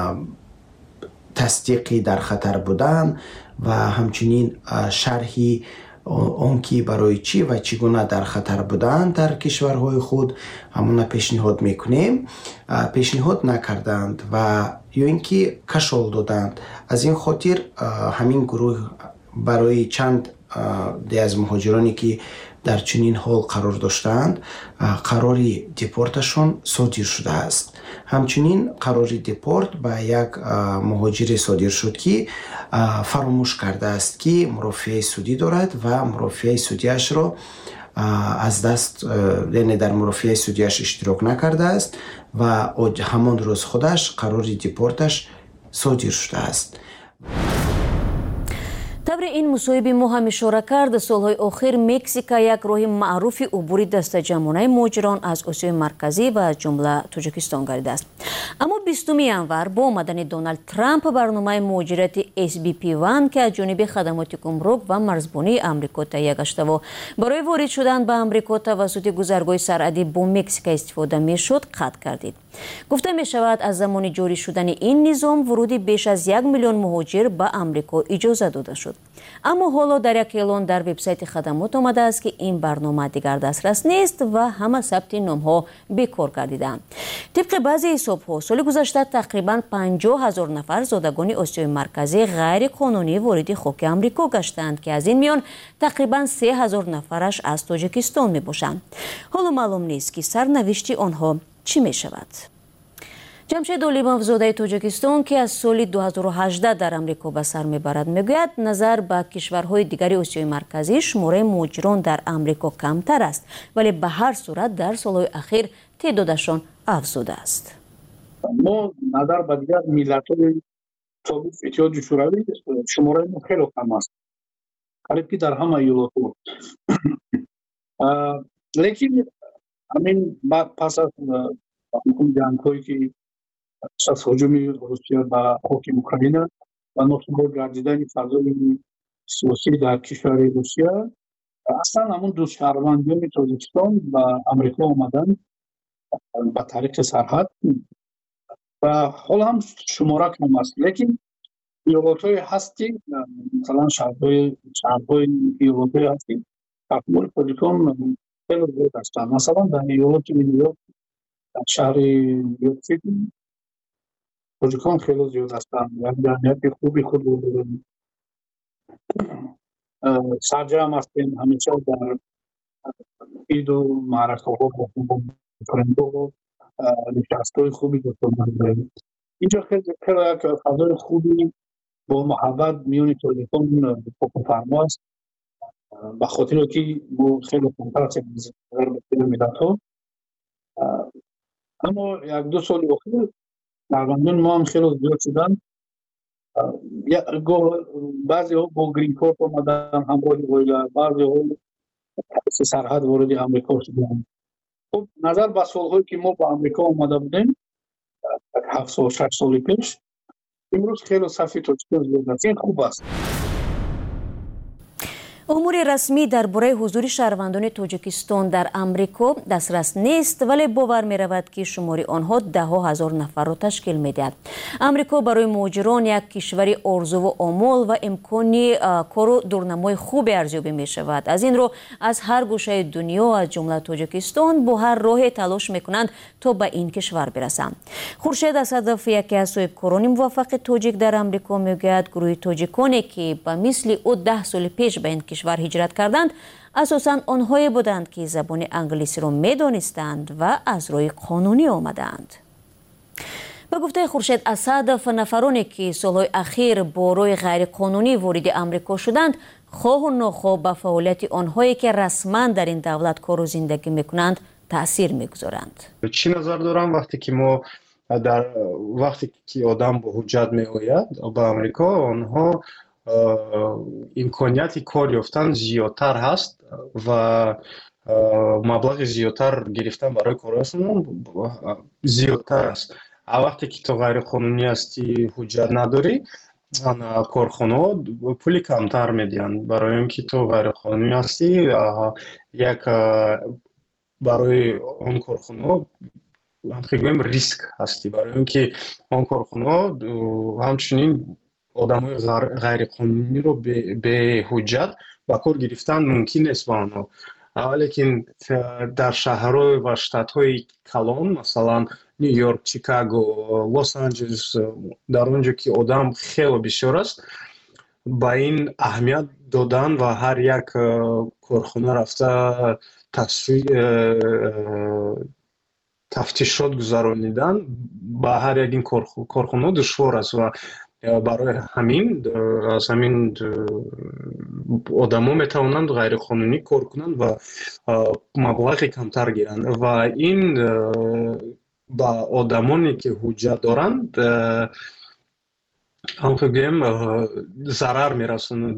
تصدیقی در خطر بودن و همچنین شرحی آن که برای چی و چگونه در خطر بودن در کشورهای خود همون پیشنهاد میکنیم پیشنهاد نکردند و یا اینکه کشال دادند. از این خاطر همین گروه برای چند از مهاجرانی که дар чунин ҳол қарор доштаанд, қарори депорташон содир шудааст. ҳамчунин қарори депорт ба як муҳоҷире содир шуд ки фаромӯш кардааст ки мурофиаи судӣ дорад ва мурофиаи судиашро аз даст, яъне дар мурофиаи судиаш иштирок накардааст ва ҳамон рӯз худаш қарори депорташ содир шудааст. табри ин мусоҳиби мо ҳам ишора кард, солҳои охир Мексика як роҳи маъруфи убури дастаҷамонаи муҳоҷирон аз Осиёи марказӣ ва аз ҷумла Тоҷикистон гардидааст. аммо 20 январ бо омадани Доналд Трамп барномаи муҳоҷирати SBP1 ки аз ҷониби хадамоти гумрук ва марзбонии Амрико таҳия гаштаво барои ворид шудан ба Амрико тавассути гузаргоҳи сарҳадӣ бо Мексика истифода мешуд, қатъ гардид. гуфта мешавад аз замони ҷорӣ шудани ин низом вуруди беш аз 1 миллион муҳоҷир ба Амрико иҷоза дода шуд. аммо ҳоло дар як эълон дар вебсайти хадамот омадааст ки ин барнома дигар дастрас нест ва ҳама сабти номҳо бекор гардидаанд. тибқи баъзе ҳисобҳо соли гузашта тақрибан 50 000 нафар зодагони Осиёи марказӣ ғайриқонунӣ вориди хоки Амрико гаштанд ки аз ин миён тақрибан 3 000 нафараш аз Тоҷикистон мебошанд. ҳоло маълум нест ки сарнавишти онҳо чӣ мешавад. ҷамшед Олимовзодаи Тоҷикистон ки аз соли 2018 дар Амрико ба сар мебарад мегӯяд, назар ба кишварҳои дигари Осиёи марказӣ шумораи муҳоҷирон дар Амрико камтар аст, вале ба ҳар сурат дар солҳои ахир теъдодашон афзудааст. мо назар ба дигар миллатҳои собиқ иттиҳоди шӯравӣ шумораи мо хеле кам аст, қариб ки дар ҳама иёлотҳо. лекин ҳамин пас аз ҷангҳое ки аз ҳуҷуми Русия ба хоки Украина ва носубот гардидани фазои сиёсӣ дар кишвари Русия, аслан ҳамун ду шаҳрвандиёни Тоҷикистон ба Амрико омаданд ба тариқи сарҳад ва ҳол ҳам шумора кам аст. лекин иёлотҳое ҳаст ки масалан шаҳрҳои иёлотҳое ҳаст ки таҳвили Тоҷикон хеле зиёд ҳастанд. масалан дар иёлоти Ню-Йорк, дар шаҳри Нью-Йорк-Сити тоҷикон хеле зиёд ҳастанд. як ҷамъияти хуби худ дорем. сарҷам ҳастем ҳамеша дар иду маъракаҳо бо френдҳо нишастҳои хуби дошта дорем. инҷо хеле як фазои хуби бо муҳаббат миёни тоҷикон фокуфармо аст, ба хотире ки мо хеле камтар ҳастем назар ба дигар миллатҳо. аммо як-ду соли охир шаҳрвандони мо ҳам хеле зиёд шуданд. баъзеҳо бо грин корт омадан ҳамроҳи оила, баъзеҳо тариқи сарҳад вориди Амрико шуданд. хуб назар ба солҳое ки мо ба Амрико омада будем 7 сол 6 соли пеш, имрӯз хеле сафи тоҷикон зиёд аст. ин хуб аст. умури расмӣ дар бораи ҳузури шаҳрвандони Тоҷикистон дар Амрико дастрас нест, вале бовар меравад ки шумори онҳо даҳҳо ҳазор нафарро ташкил медиҳад. Амрико барои муҳоҷирон як кишвари орзуву омол ва имкони кору дурнамои хубе арзёбӣ мешавад. аз ин рӯ аз ҳар гӯшаи дунё аз ҷумла Тоҷикистон бо ҳар роҳе талош мекунанд то ба ин кишвар бирасанд. Хуршед Асадов, яке аз соҳибкорони муваффақи тоҷик дар Амрико, мегӯяд гурӯҳи тоҷиконе ки ба мисли ӯ 10 соли пеш ба ин кишвар ҳиҷрат карданд, асосан онҳое буданд ки забони англисиро медонистанд ва аз роҳи қонунӣ омаданд. ба гуфтаи Хуршед Асадов, нафароне ки солҳои ахир бо роҳи ғайриқонунӣ вориди Амрико шуданд, хоҳу нохоҳ ба фаъолияти онҳое ки расман дар ин давлат кору зиндагӣ мекунанд таъсир мегузоранд. чӣ назар дорам вақте ки одам бо ҳуҷҷат меояд ба Амрико, онҳо имконияти кор ёфтан зиёдтар ҳаст ва маблағи зиёдтар гирифтан барои корашон зиёдтар аст. вақте ки то ғайриқонунӣ ҳастӣ, ҳуҷҷат надорӣ, корхонаҳо пули камтар медиҳанд, барои ин ки то ғайриқонунӣ ҳастӣ, як барои он корхонаҳо гӯем риск ҳастӣ, барои ин ки он корхонаҳо ҳамчунин одамои ғайриқонуниро беҳуҷҷат ба кор гирифтан мумкин нест ба онҳо. лекин дар шаҳрҳо ва штатҳои калон, масалан Нью-Йорк, Чикаго, Лос-Анҷелес, дар он ҷо ки одам хеле бисёр аст, ба ин аҳамият додан ва ҳар як корхона рафта тафтишот гузаронидан ба ҳар як ин корхона душвор аст ва барои ҳамин аз ҳамин одамо метавонанд ғайриқонунӣ кор кунанд ва маблағи камтар гиранд ва ин ба одамоне ки ҳуҷҷат доранд ҳамонто гӯем зарар мерасонад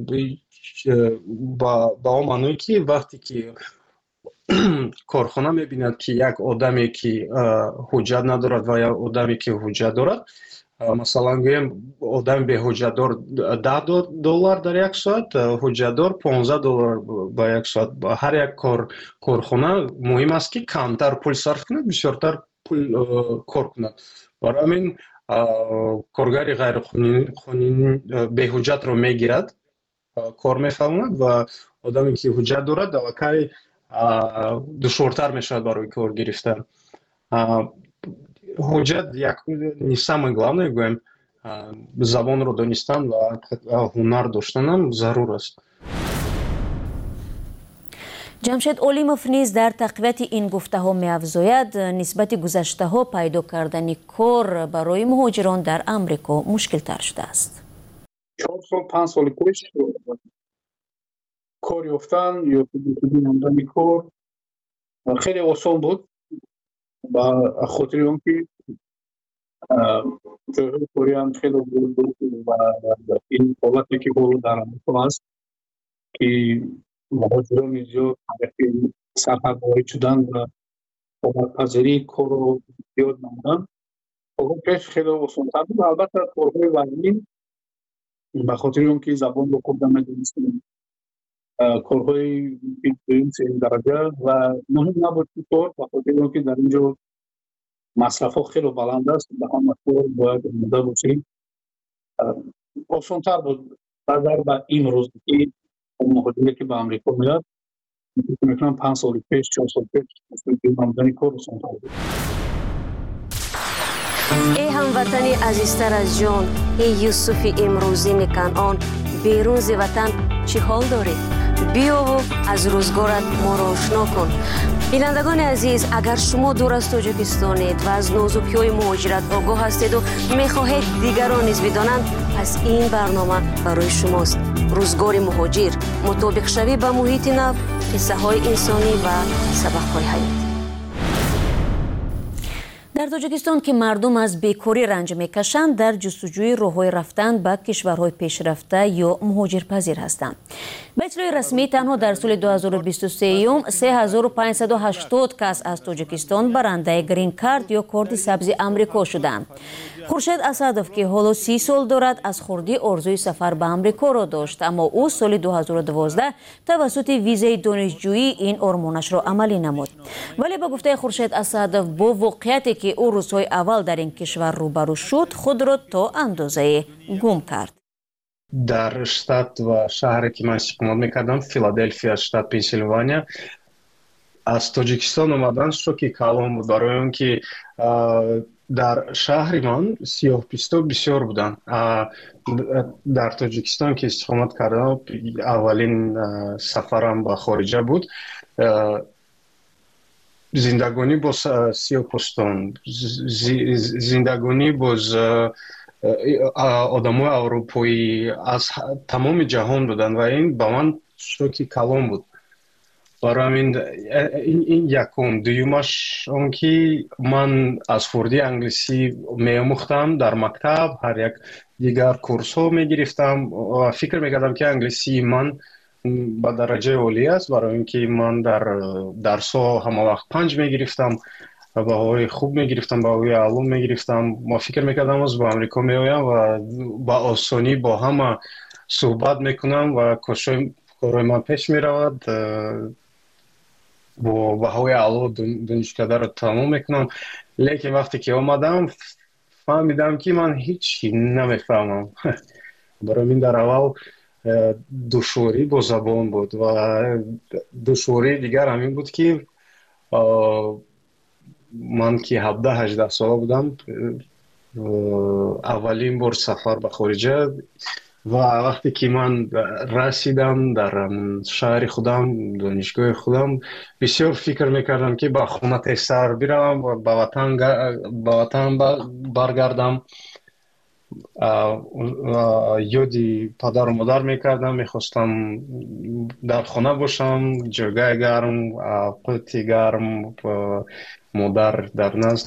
ба он маъное ки вақте ки корхона мебинад ки як одаме ки ҳуҷҷат надорад ва як одаме ки ҳуҷҷат дорад, масалан гӯем одами беҳуҷҷатдор $10 дар як соат, ҳуҷҷатдор $15 ба як соат. Ҳар як корхона муҳим аст ки камтар пул сарф кунад, бисёртар пул кор кунад. Барои ҳамин коргари ғайриқонунӣ беҳуҷҷатро мегирад, кор мефаҳмад ва одаме ки ҳуҷҷат дорад аллакай душвортар мешавад барои кор гирифтан. ҳуҷҷат не самое главное гӯем, забонро донистан ва ҳунар доштанам зарур аст. ҷамшед Олимов низ дар тақвияти ин гуфтаҳо меафзояд, нисбати гузаштаҳо пайдо кардани кор барои муҳоҷирон дар Амрико мушкилтар шудааст. 4 сол 5 соли пеш кор ёфтан ё намудани кор хеле осон буд ба хотири он ки ҷойҳои кориам хеле буд ва ин ҳолате ки ҳоло дар Амрико аст ки муҳоҷирони зиёд сарҳад ворид шуданд ва обадпазирии корро зиёд намуданд. пеш хеле осонтар буд. Албатта корҳои вазнин ба хотири он ки забонро хуб намедонистем, корҳои дуюм сеюм дараҷа ва муҳим набуд ки кор ба хотири он ки дар ин ҷо масрафҳо хеле баланд аст, ба ҳама кор бояд омода бошем. Осонтар буд назар ба имрӯз ки муҳоҷире ки ба Амрико меояд, мекунам 5 соли пеш 4 соли пеш намудани кор осонтар буд. эй ҳамватани азизтар аз ҷон, эй Юсуфи имрӯзини Канъон, берунзи ватан чӣ ҳол доред? биёву аз рӯзгорат моро ошно кун. бинандагони азиз, агар шумо дур аз Тоҷикистонед ва аз нозукиҳои муҳоҷират огоҳ ҳастеду мехоҳед дигарон низ бидонанд, пас ин барнома барои шумост. рӯзгори муҳоҷир, мутобиқшавӣ ба муҳити нав, қиссаҳои инсонӣ ва сабақҳои ҳаёт. дар Тоҷикистон ки мардум аз бекорӣ ранҷ мекашанд, дар ҷустуҷӯи роҳҳои рафтан ба кишварҳои пешрафта ё муҳоҷирпазир ҳастанд. ба иттилои расмӣ танҳо дар соли 2023 3580 кас аз Тоҷикистон барандаи грин кард ё корди сабзи Амрико шуданд. Хуршед Асадов ки ҳоло 30 сол дорад, аз хурдӣ орзуи сафар ба Амрикоро дошт, аммо ӯ соли 2012 тавассути визаи донишҷӯӣ ин ормонашро амалӣ намуд. вале ба гуфтаи Хуршед Асадов, бо воқеияте ки ӯ рӯзҳои аввал дар ин кишвар рӯбарӯ шуд, худро то андозае гум кард. дар штат ва шаҳре ки ман иstiqomат мекардам, Филадельфия, штат Пенсилвания, аз Тоҷикистон омадан шоки калон буд, барои он ки дар шаҳри ман сиёҳпӯсто бисёр буданд. дар Тоҷикистон ки иstiqomат кардам, аввалин сафарам ба хориҷа буд. зиндагонӣ бо сиёҳпӯстон, зиндагонӣ бо одамои аврупоӣ аз тамоми ҷаҳон буданд ва ин ба ман шоки калон буд. барои ҳамин ин якум. дуюмаш он ки ман аз хурдӣ англисӣ меомӯхтам дар мактаб, ҳар як дигар курсҳо мегирифтам ва фикр мекардам ки англисии ман ба дараҷаи олӣ аст, барои ин ки ман дар дарсҳо ҳамавақт 5 мегирифтам, баҳои хуб мегирифтам, баҳои аъло мегирифтам. мо фикр мекардам аз ба Амрико меоям ва ба осонӣ бо ҳама суҳбат мекунам ва корои ман пеш меравад, бо баҳои аъло донишкадаро тамом мекунам. лекин вақте ки омадам, фаҳмидам ки ман ҳичи намефаҳмам. барои ин дар аввал душворӣ бо забон буд ва душвории дигар ҳамин буд ки ман ки 17-18 сола будам, аввалин бор сафар ба хориҷа ва вақте ки ман расидам дар шаҳри худам донишгоҳи худам бисёр фикр мекардам ки ба хона тезтар биравам ба ватан баргардам. ёди падару модар мекардам, мехостам дар хона бошам, ҷойгоҳи гарм, қути гарм, модар дар назд.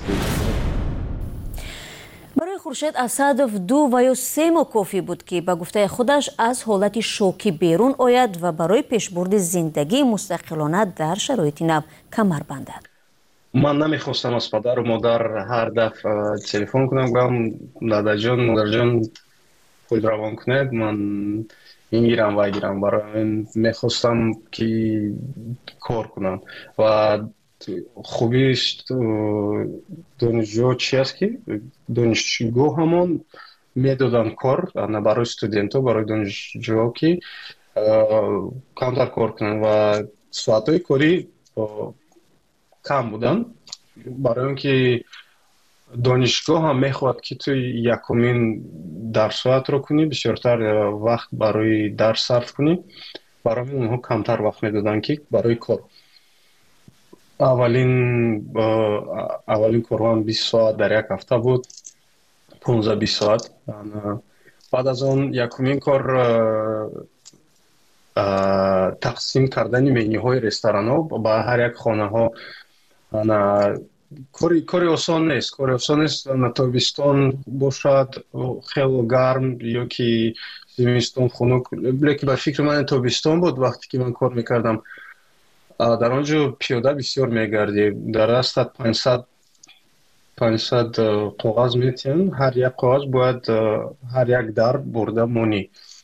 барои Хуршед Асадов 2 ва ё 3 моҳ кофӣ буд ки ба гуфтаи худаш аз ҳолати шокӣ берун ояд ва барои пешбурди зиндагии мустақилона дар шароити нав камар бандад. ман намехостам аз падару модар ҳар дафъа телефон кунам, гӯям дадаҷон, модарҷон, пул равон кунед, ман ин гирам вай гирам. барои ин мехостам ки кор кунам ва хубиш донишҷӯ чи аст ки донишгоҳ ҳамон медоданд кор барои студентҳо, барои донишҷӯҳо ки камтар кор кунанд ва соатҳои корӣ кам буданд, барои он ки донишгоҳ ҳам мехоҳад ки ту якумин дарсоатро кунӣ, бисёртар вақт барои дарс сарф кунӣ. барои онҳо камтар вақт медоданд ки барои кор. аввалин корвам 20 соат дар як ҳафта буд, 15-20 соат. баъд аз он якумин кор тақсим кардани менюҳои ресторанҳо ба ҳар як хонаҳо. кори осон нест, тобистон бошад хело гарм ё ки зимистон хунук, лекин ба фикри ман тобистон буд вақте ки ман кор мекардам. дар он ҷо пиёда бисёр мегардӣ, дар дастат 500 коғаз метиҳанд, ҳар як коғаз бояд ҳар як дар бурда монӣ.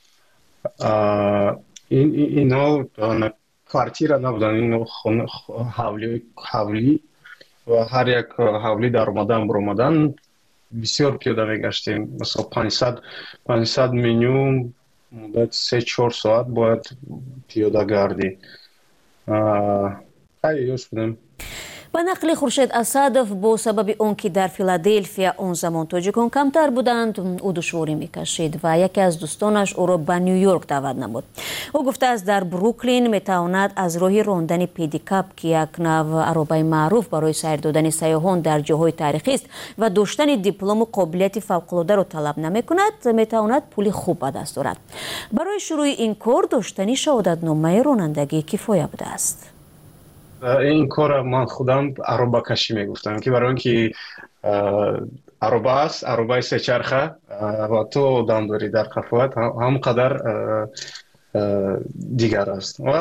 ино квартира набуданд, ино ҳавлӣ ва ҳар як ҳавлӣ дар омадан биромадан бисёр пиёда мегаштем. масалан 500 меню муддати 3-4 соат бояд пиёда гардӣ. хайр ёш будем. ба нақли Хуршед Асадов, бо сабаби он ки дар Филадельфия он замон тоҷикон камтар буданд, ӯ душворӣ мекашид ва яке аз дӯстонаш ӯро ба Нью-Йорк даъват намуд. ӯ гуфтааст дар Бруклин метавонад аз роҳи рондани педикап, ки як нав аробаи маъруф барои сайр додани сайёҳон дар ҷойҳои таърихист ва доштани диплому қобилияти фавқулодаро талаб намекунад, метавонад пули хуб ба даст орад. барои шурӯи ин кор доштани шаҳодатномаи ронандагӣ кифоя будааст. این کار من خودم عربه کشی میگفتم که برای اینکه عربه است، عربه سه چرخه و تو دم داری در قفوت هم قدر دیگر است. و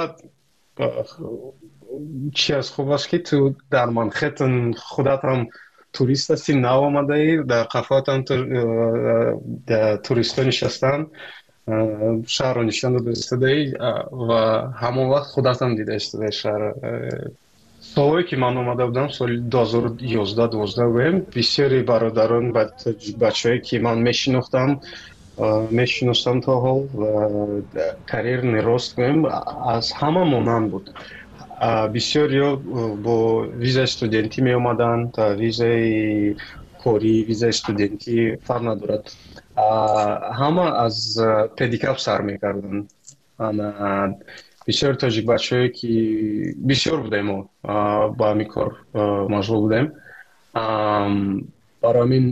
چی از خوب است که تو در منخیتن خودت هم توریست هستی، نو آمده ای، در قفوت هم توریست ها نشستن، شهر رو نشان داده ای و همون وقت خودت هم دیده اشتده شهر. سالهایی که من آمده بودم سال 2011-12 بودم، بسیاری برادران بچه‌هایی که من میشناختم تا حال و کریر نراست بودم از همه مانند بود. بسیاری با ویزای استودنتی می آمدن، تا ویزای کاری، ویزای استودنتی فرق ندارد. همه از پدیکاپ سر میکردن. بسیار تاجیک بچه‌ای که بسیار بودیم ما با همین کار مشغول بودیم. برای همین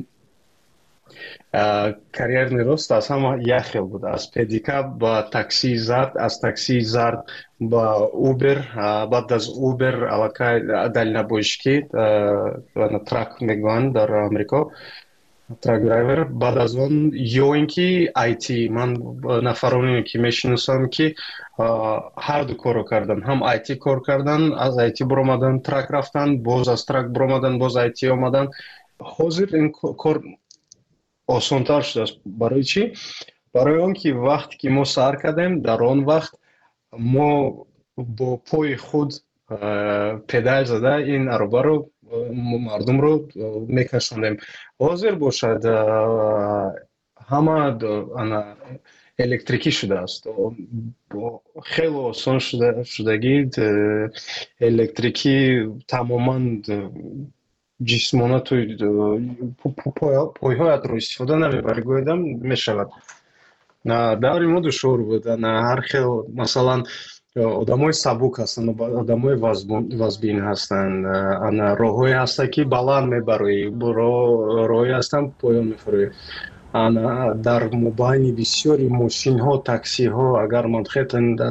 کریر نراست از همه یک خیل بود، از پدیکاپ با تاکسی زرد، از تاکسی زرد با اوبر، بعد از اوبر علاقه دلنبوشکی ترک میگویند در امریکا، ترک درایور. بعد از اون یا اینکه آیتی، من نفرانی که میشناسم که هر دو کارو کردن، هم آیتی کار کردن، از آیتی برآمدن ترک رفتن، باز از ترک برآمدن، باز آیتی آمدن. حاضر این کار آسان‌تر شده است. برای چی؟ برای اون که وقتی که ما سر کردیم، در آن وقت ما با پای خود پدال زده این عربه رو مردم رو میکشوندیم. حاضر باشد همه الکتریکی شده است، خیلی آسان شدگی الکتریکی تماما جسمانه توی پایهایت رو استفاده نمیبری گویدم میشود. даври мо душвор буд. Ҳар хел масалан одамои сабук ҳастанд, одамои вазбин ҳастанд. Роҳҳое ҳаста ки баланд мебароӣ, роҳҳое ҳастанд поён мефуроӣ. дар мобайни бисёри мошинҳо, таксиҳо, агар манхетан дар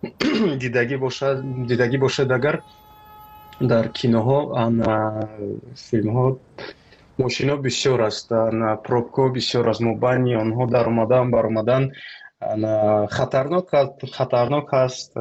дидагӣ бошад, агар дар киноҳо, филмҳо мошинҳо бисёр аст, пробкаҳо бисёр аст. мобайни онҳо дар омадан баромадан хатарнок ҳаст.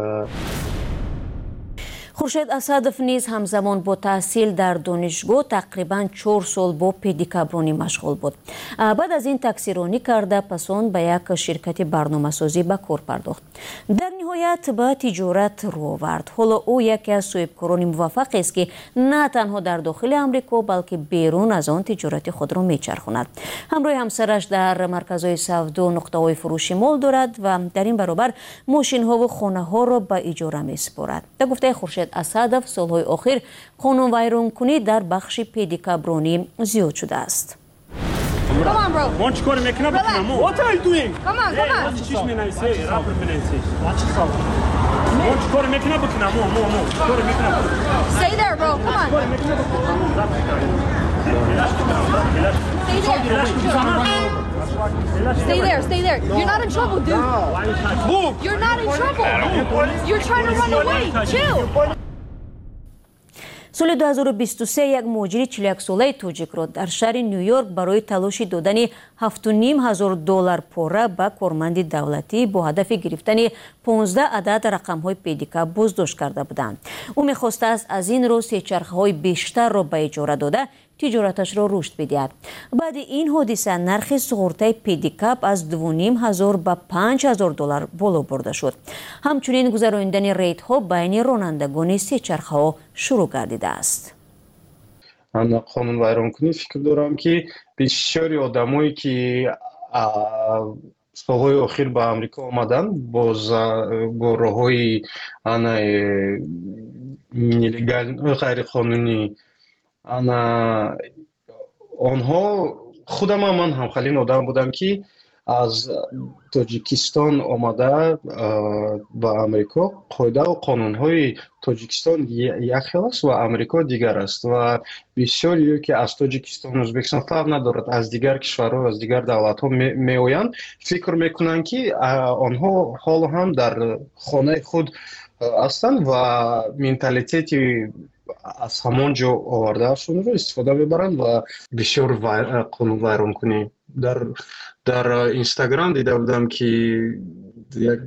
хуршед асадов низ ҳамзамон бо таҳсил дар донишгоҳ тақрибан 4 сол бо педикабронӣ машғул буд. баъд аз ин таксиронӣ карда, пас он ба як ширкати барномасозӣ ба кор пардохт. дар ниҳоят ба тиҷорат рӯ овард. ҳоло ӯ яке аз соҳибкорони муваффақест ки на танҳо дар дохили амрико, балки берун аз он тиҷорати худро мечархонад. ҳамроҳи ҳамсараш дар марказҳои савдо нуқтаҳои фурӯши мол дорад ва дар ин баробар мошинҳову хонаҳоро ба иҷора месупорад. ба гуфтаи хуршед асадов, солҳои охир қонунвайронкунӣ дар бахши педикабронӣ зиёд шудааст. Come on, bro. Mon chikor mekna bukna mo. What are you doing? Come on, come on. Chish menayse, rapper menayse. Mon chikor mekna bukna mo. Chikor mekna. Stay there, bro. Come on. Stay there. You're not in trouble, dude. Move. You're not in trouble. You're trying to run away. Chill. соли 2023 як муҳоҷири 41 солаи тоҷикро дар шаҳри Нью-Йорк барои талоши додани $7,500 пора ба корманди давлатӣ бо ҳадафи гирифтани 15 адад рақамҳои педикаб боздошт карда буданд. ӯ мехостааст аз ин роҳ сечархаҳои бештарро ба иҷора дода тиҷораташро рушд бидиҳад. баъди ин ҳодиса нархи суғуртаи педикаб аз $2,500 ба $5,000 боло бурда шуд. ҳамчунин гузарониндани рейдҳо байни ронандагони сечархаҳо шурӯъ гардидааст. қонунвайронкунӣ фикр дорам ки бисёри одамое ки солҳои охир ба амрико омаданд бо роҳҳои нелегал ғайриқонунӣ, онҳо худам ман ҳамхалин одам будам ки аз тоҷикистон омада ба амрико. қоидаву қонунҳои тоҷикистон як хел аст ва амрико дигар аст ва бисёриё ки аз тоҷикистон, ӯзбекистон фарқ надорад, аз дигар кишварҳо, аз дигар давлатҳо меоянд, фикр мекунанд ки онҳо ҳоло ҳам дар хонаи худ ҳастанд ва менталитети аз ҳамон ҷо овардаашонро истифода мебаранд ва бисёр қонунвайронкунӣ. дар инстаграм дида будам ки як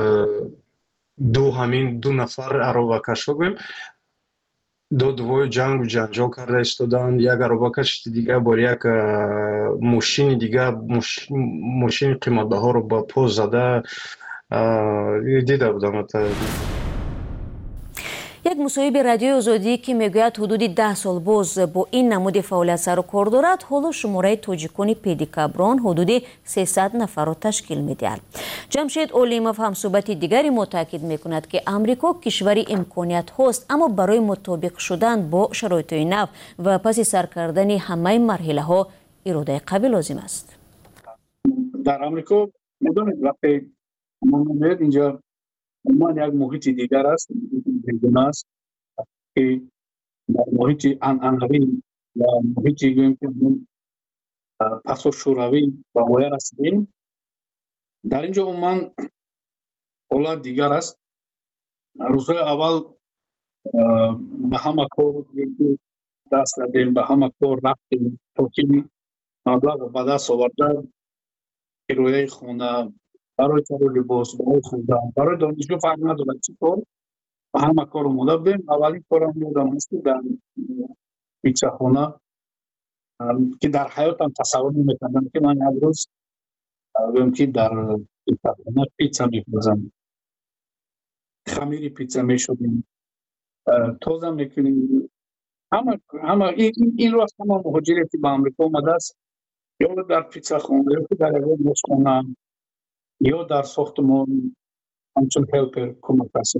ду нафар аробакашҳо гӯем додувои ҷангу ҷанҷол карда истоданд. Як аробакаши дига бо як мошини дига мошини қиматбаҳоро ба по зада дида будам. як мусоҳиби радиои озодӣ ки мегӯяд ҳудуди 10 сол боз бо ин намуди фаъолият сару кор дорад, ҳоло шумораи тоҷикони педикаброн ҳудуди 300 нафарро ташкил медиҳад. ҷамшед олимов ҳамсӯҳбати дигари мо таъкид мекунад ки амрико кишвари имкониятҳост, аммо барои мутобиқ шудан бо шароитҳои нав ва паси сар кардани ҳамаи марҳилаҳо иродаи қавӣ лозим аст. дар амрико медонед вақте мо меояд инҷа умуман як муҳити дигар аст, бегуна аст ки дар муҳити анъанавӣ ва муҳити гӯем ки пасошӯравӣ ба воя расидем. дар ин ҷо умуман ҳолат дигар аст. рӯзҳои аввал ба ҳама кор даст дадем, ба ҳама кор рафтем то ки маблағро ба даст оварда кирояи хона, барои кари либос, барои хӯрдан, барои донишгоҳ фарқ надорад чӣ кор, ба ҳама кор омода будем. аввалин корам ёдам аст ки дар питсахона ки дар ҳаётам тасаввур наметавонам ки ман як рӯз гӯем ки дар питсахона питса мехӯрзам. хамири питса мешудем, тоза мекунем. ҳама ин рост ҳама муҳоҷире ки ба амрико омадааст ё дар питсахона ё ки дар ягон ошхона ё дар сохтмон ҳамчун ҳелпер кӯмакрасон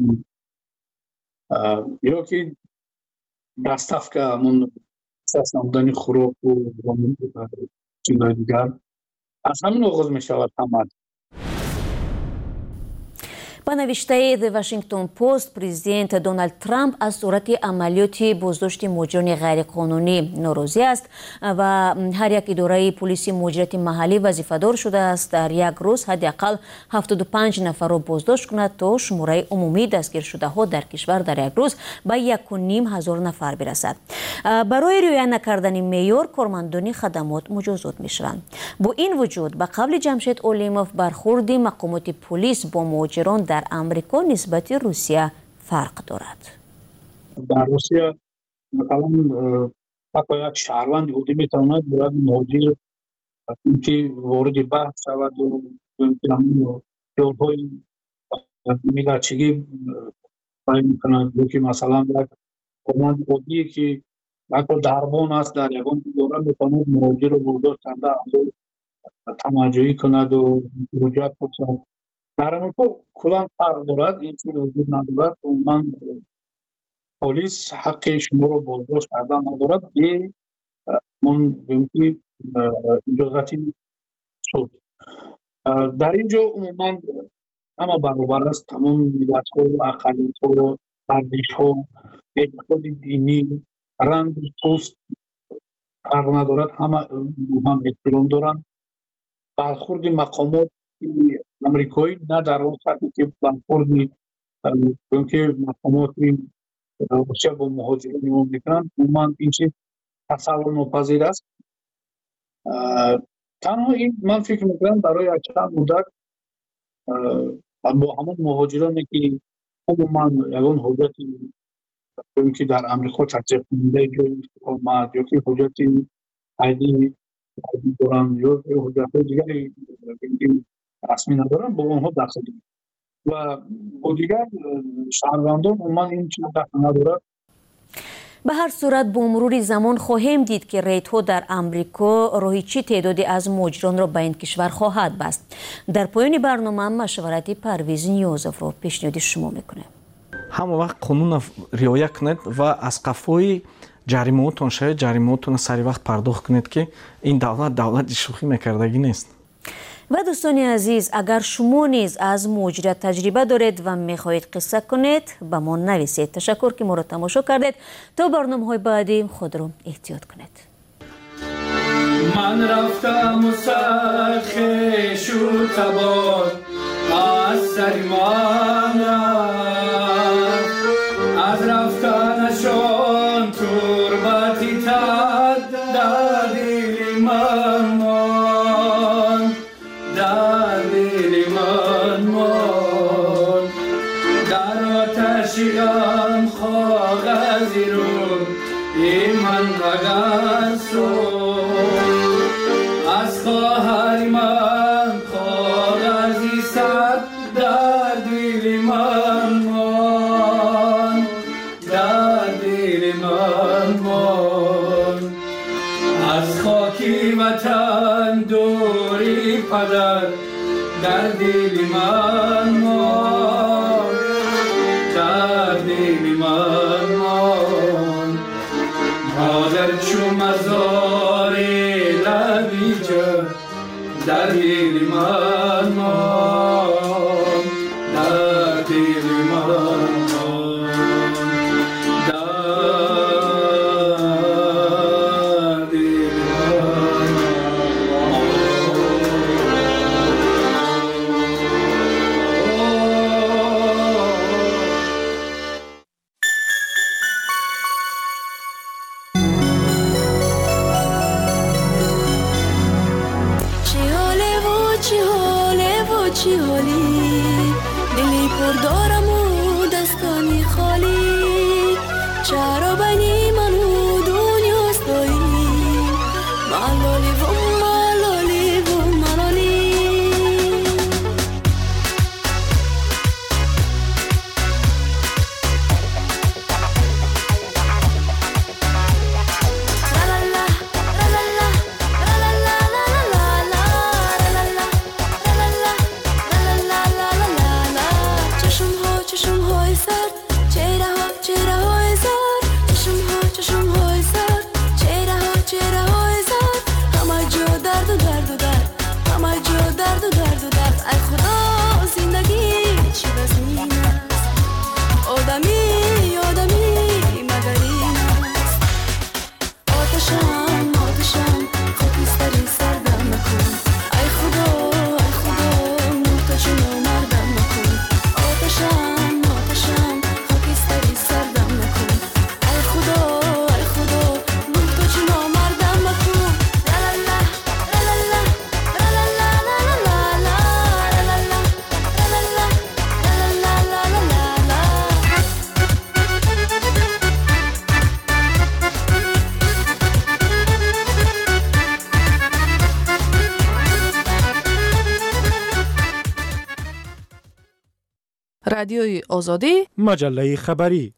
ё ки даставка ҳамон намудани хӯроку чизои дигар аз ҳамин оғоз мешавад ҳама. ба навиштаи The Washington Post, президент Дональд Трамп аз сурати амалиёти боздошти муҳоҷирони ғайриқонунӣ норозӣ аст ва ҳар як идораи полиси муҳоҷирати маҳаллӣ вазифадор шудааст дар як рӯз ҳадди ақал 75 нафарро боздошт кунад то шумораи умумии дастгиршудаҳо дар кишвар дар як рӯз ба 1500 нафар бирасад. барои риоя накардани меъёр кормандони хадамот муҷозот мешаванд. бо ин вуҷуд ба қавли Ҷамшед Олимов бархурди мақомоти полис бо муҳоҷирон дар амрико нисбати Русия фарқ дорад. дар Русия مثلا حتی یک شهروند یهودی میتواند باید مهاجر که وارد بحث شود و جورهای میلادچگی برای میکنند که مثلا یک کماند یهودی که حتی دربان است در یگان دوره میتواند مهاجر رو برداشت کنده تماجایی کند و رجوع کنند. در امریکا کلان فرق دارد، این چیز وجود ندارد و من پلیس حق شما رو بازداشت کردن ندارد به من بهمتی اجازتی شد. در اینجا عموما همه برابر است، تمام ملت ها و اقلیت ها و ارزش ها، اعتقاد دینی، رنگ پوست فرق ندارد، همه هم احترام دارند. برخورد مقامات امریکایی نه در اون سطحی که برخورد که مقامات روسیه با مهاجرین ایمان میکنند، عموما این چیز تصور ناپذیر است. تنها این من فکر میکنم برای چند مدت با همون مهاجرانی که عموما یگان حجتی که در امریکا تصدیق کننده جای اقامت یا که حجتی عیدی دارن یا حجت دیگری رسمی ندارن با اونها دخل دارن و با دیگر شهروندان عموما این چیز دخل ندارد. به هر صورت با مرور زمان خواهیم دید که ریت‌ها در امریکا راهی چی تعدادی از مهاجران را به این کشور خواهد بست. در پایان برنامه مشورتی پرویز نیازов را پیشنهاد شما میکنه. همه وقت قانون رعایت کنید و از قفای جریمه‌تون شاید جریمه‌تون سری وقت پرداخت کنید که این دولت شوخی میکردگی نیست. و دوستان عزیز، اگر شما نیز از مهاجرت تجربه دارید و میخواهید قصه کنید با ما نویسید. تشکر که ما را تماشا کردید. تا برنامه‌های بعدی خود را احتیاط کنید. من رفتم و سرخش و تبار از سر من از رفتنشان تربتی تد در دل من در دل من در آتش غم کاغذی رو ای من اگر از خواهر من کاغذی صد در دل من در دل من از خاکی وطن دوری پدر در دل من در دل من مادر چو مزار لبیجا در دل من در دل من چی حالی دلی پر دارم و رادیوی آزادی، مجله خبری.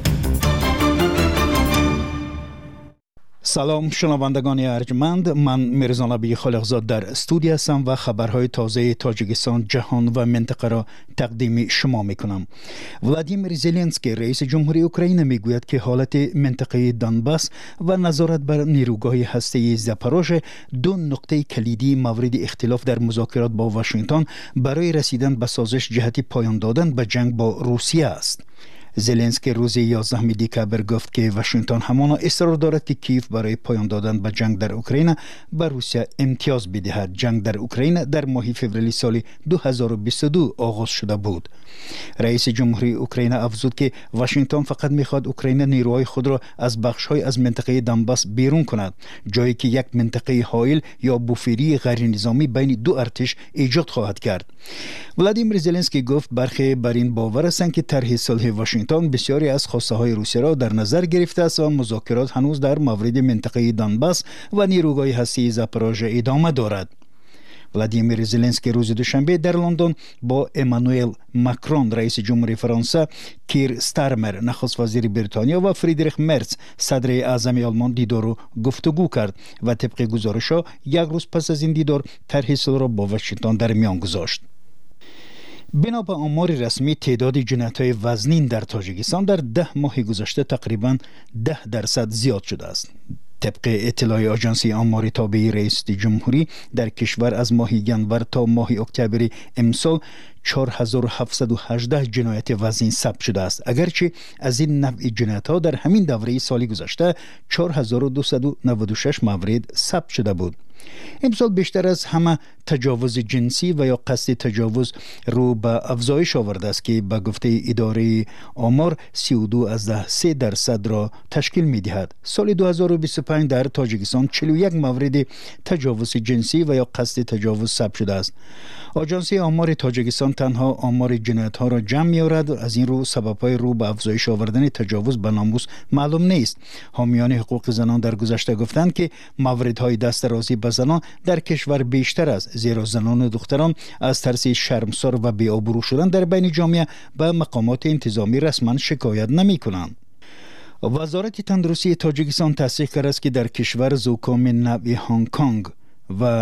سلام شنوندگان ارجمند، من میرزا نبی خالقزاد در استودیو هستم و خبرهای تازه تاجیکستان، جهان و منطقه را تقدیم شما میکنم. ولادیمیر زلنسکی رئیس جمهوری اوکراین میگوید که حالت منطقه دانباس و نظارت بر نیروگاه هسته‌ای زاپاروژه دو نقطه کلیدی مورد اختلاف در مذاکرات با واشنگتن برای رسیدن به سازش جهت پایان دادن به جنگ با روسیه است. زلنسکی روز 11 دکامبر گفت که واشنگتن همانا اصرار دارد که کیف برای پایان دادن به جنگ در اوکراین به روسیه امتیاز بدهد. جنگ در اوکراین در ماه فوریه سال 2022 آغاز شده بود. رئیس جمهوری اوکراین افزود که واشنگتن فقط میخواد اوکراین نیروهای خود را از بخش‌های از منطقه دانباس بیرون کند، جایی که یک منطقه حائل یا بوفری غیر نظامی بین دو ارتش ایجاد خواهد کرد. ولادیمیر زلنسکی گفت برخی بر این باور هستند که طرح صلح واشنگتن بسیاری از خواسته های روسیه را در نظر گرفته است و مذاکرات هنوز در مورد منطقه دانباس و نیروگاه هسته‌ای زاپاروژه ادامه دارد. ولادیمیر زلنسکی روز دوشنبه در لندن با امانوئل ماکرون رئیس جمهوری فرانسه، کیر ستارمر نخست وزیر بریتانیا و فریدریخ مرز صدر اعظم آلمان دیدار و گفتگو کرد و طبق گزارش‌ها یک روز پس از این دیدار طرح صلح را با واشنگتن در میان گذاشت. بنا به آمار رسمی تعداد جنایت‌های وزنین در تاجیکستان در 10 ماه گذشته تقریباً 10% زیاد شده است. طبق اطلاع آژانس آمار تابع رئیس جمهوری در کشور از ماه ینور تا ماه اکتبر امسال 4718 جنایت وزنین ثبت شده است، اگرچه از این نوع جنایت‌ها در همین دوره سال گذشته 4296 مورد ثبت شده بود. امسال بیشتر از همه تجاوز جنسی و یا قصد تجاوز رو به افزایش آورده است که به گفته اداره آمار 32.3% را تشکیل می دهد. سال 2025 در تاجیکستان 41 مورد تجاوز جنسی و یا قصد تجاوز ثبت شده است. آژانس آمار تاجیکستان تنها آمار جنایت ها را جمع می آورد، از این رو سبب‌های رو به افزایش آوردن تجاوز به ناموس معلوم نیست. حامیان حقوق زنان در گذشته گفتند که موردهای دسترازی به زنان در کشور بیشتر است، زیرا زنان و دختران از ترس شرمسار و بی‌آبرو شدن در بین جامعه به مقامات انتظامی رسما شکایت نمی کنند. وزارت تندرستی تاجیکستان تصدیق کرده است که در کشور زکام نوع هنگ کنگ و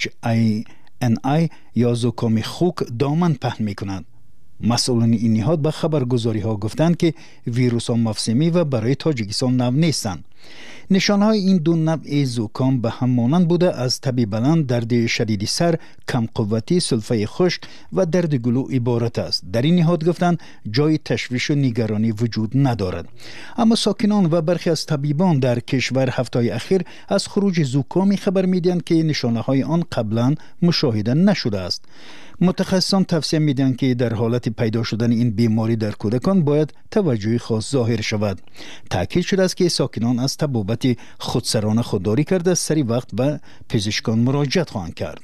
HINI یا زکام خوک دامن پهن می کند. مسئولان این نهاد به خبرگزاری ها گفتند که ویروس ها موسمی و برای تاجیکستان نو نیستند. نشانه های این دو نوع زکام به هم مانند بوده از تب بلند، درد شدید سر، کم قوتی، سلفه خشک و درد گلو عبارت است. در این نهاد گفتند جای تشویش و نگرانی وجود ندارد. اما ساکنان و برخی از طبیبان در کشور هفته اخیر از خروج زکامی خبر میدهند که نشانه های آن قبلا مشاهده نشده است. متخصصان توصیه میدهند که در حالت پیدا شدن این بیماری در کودکان باید توجه خاص ظاهر شود. تاکید شده است که ساکنان از تبابت خودسرانه خودداری کرده سری وقت به پزشکان مراجعت خواهند کرد.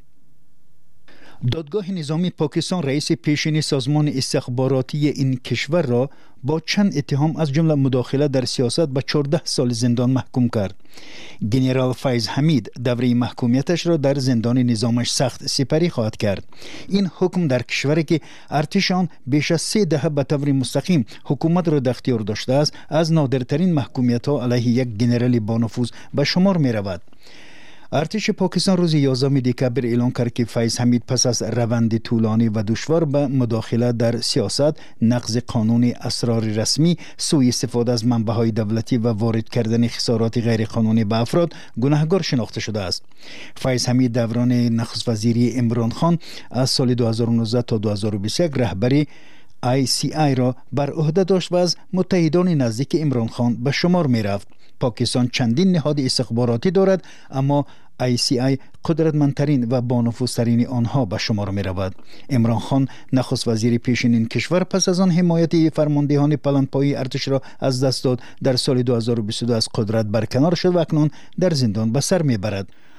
دادگاه نظامی پاکستان رئیس پیشین سازمان استخباراتی این کشور را با چند اتهام از جمله مداخله در سیاست به 14 سال زندان محکوم کرد. گنرال فیض حمید دوره محکومیتش را در زندان نظامش سخت سپری خواهد کرد. این حکم در کشوری که ارتش آن بیش از 3 دهه به طور مستقیم حکومت را در اختیار داشته است، از نادرترین محکومیت‌ها علیه یک گنرال بانفوذ به شمار می رود. ارتش پاکستان روز 11 دکامبر اعلام کرد که فیض حمید پس از روند طولانی و دشوار به مداخله در سیاست، نقض قانون اسرار رسمی، سوء استفاده از منبع‌های دولتی و وارد کردن خسارات غیرقانونی به افراد گناهکار شناخته شده است. فیض حمید دوران نخست وزیری عمران خان از سال 2019 تا 2021 رهبری ICI را بر عهده داشت و از متحدان نزدیک عمران خان به شمار می رفت. پاکستان چندین نهاد استخباراتی دارد، اما ICI قدرتمندترین و بانفوذترین آنها به شمار می رود. عمران خان نخست وزیر پیشین این کشور پس از آن حمایت فرماندهان پلنگ‌پایی ارتش را از دست داد، در سال 2022 از قدرت برکنار شد و اکنون در زندان به سر می برد.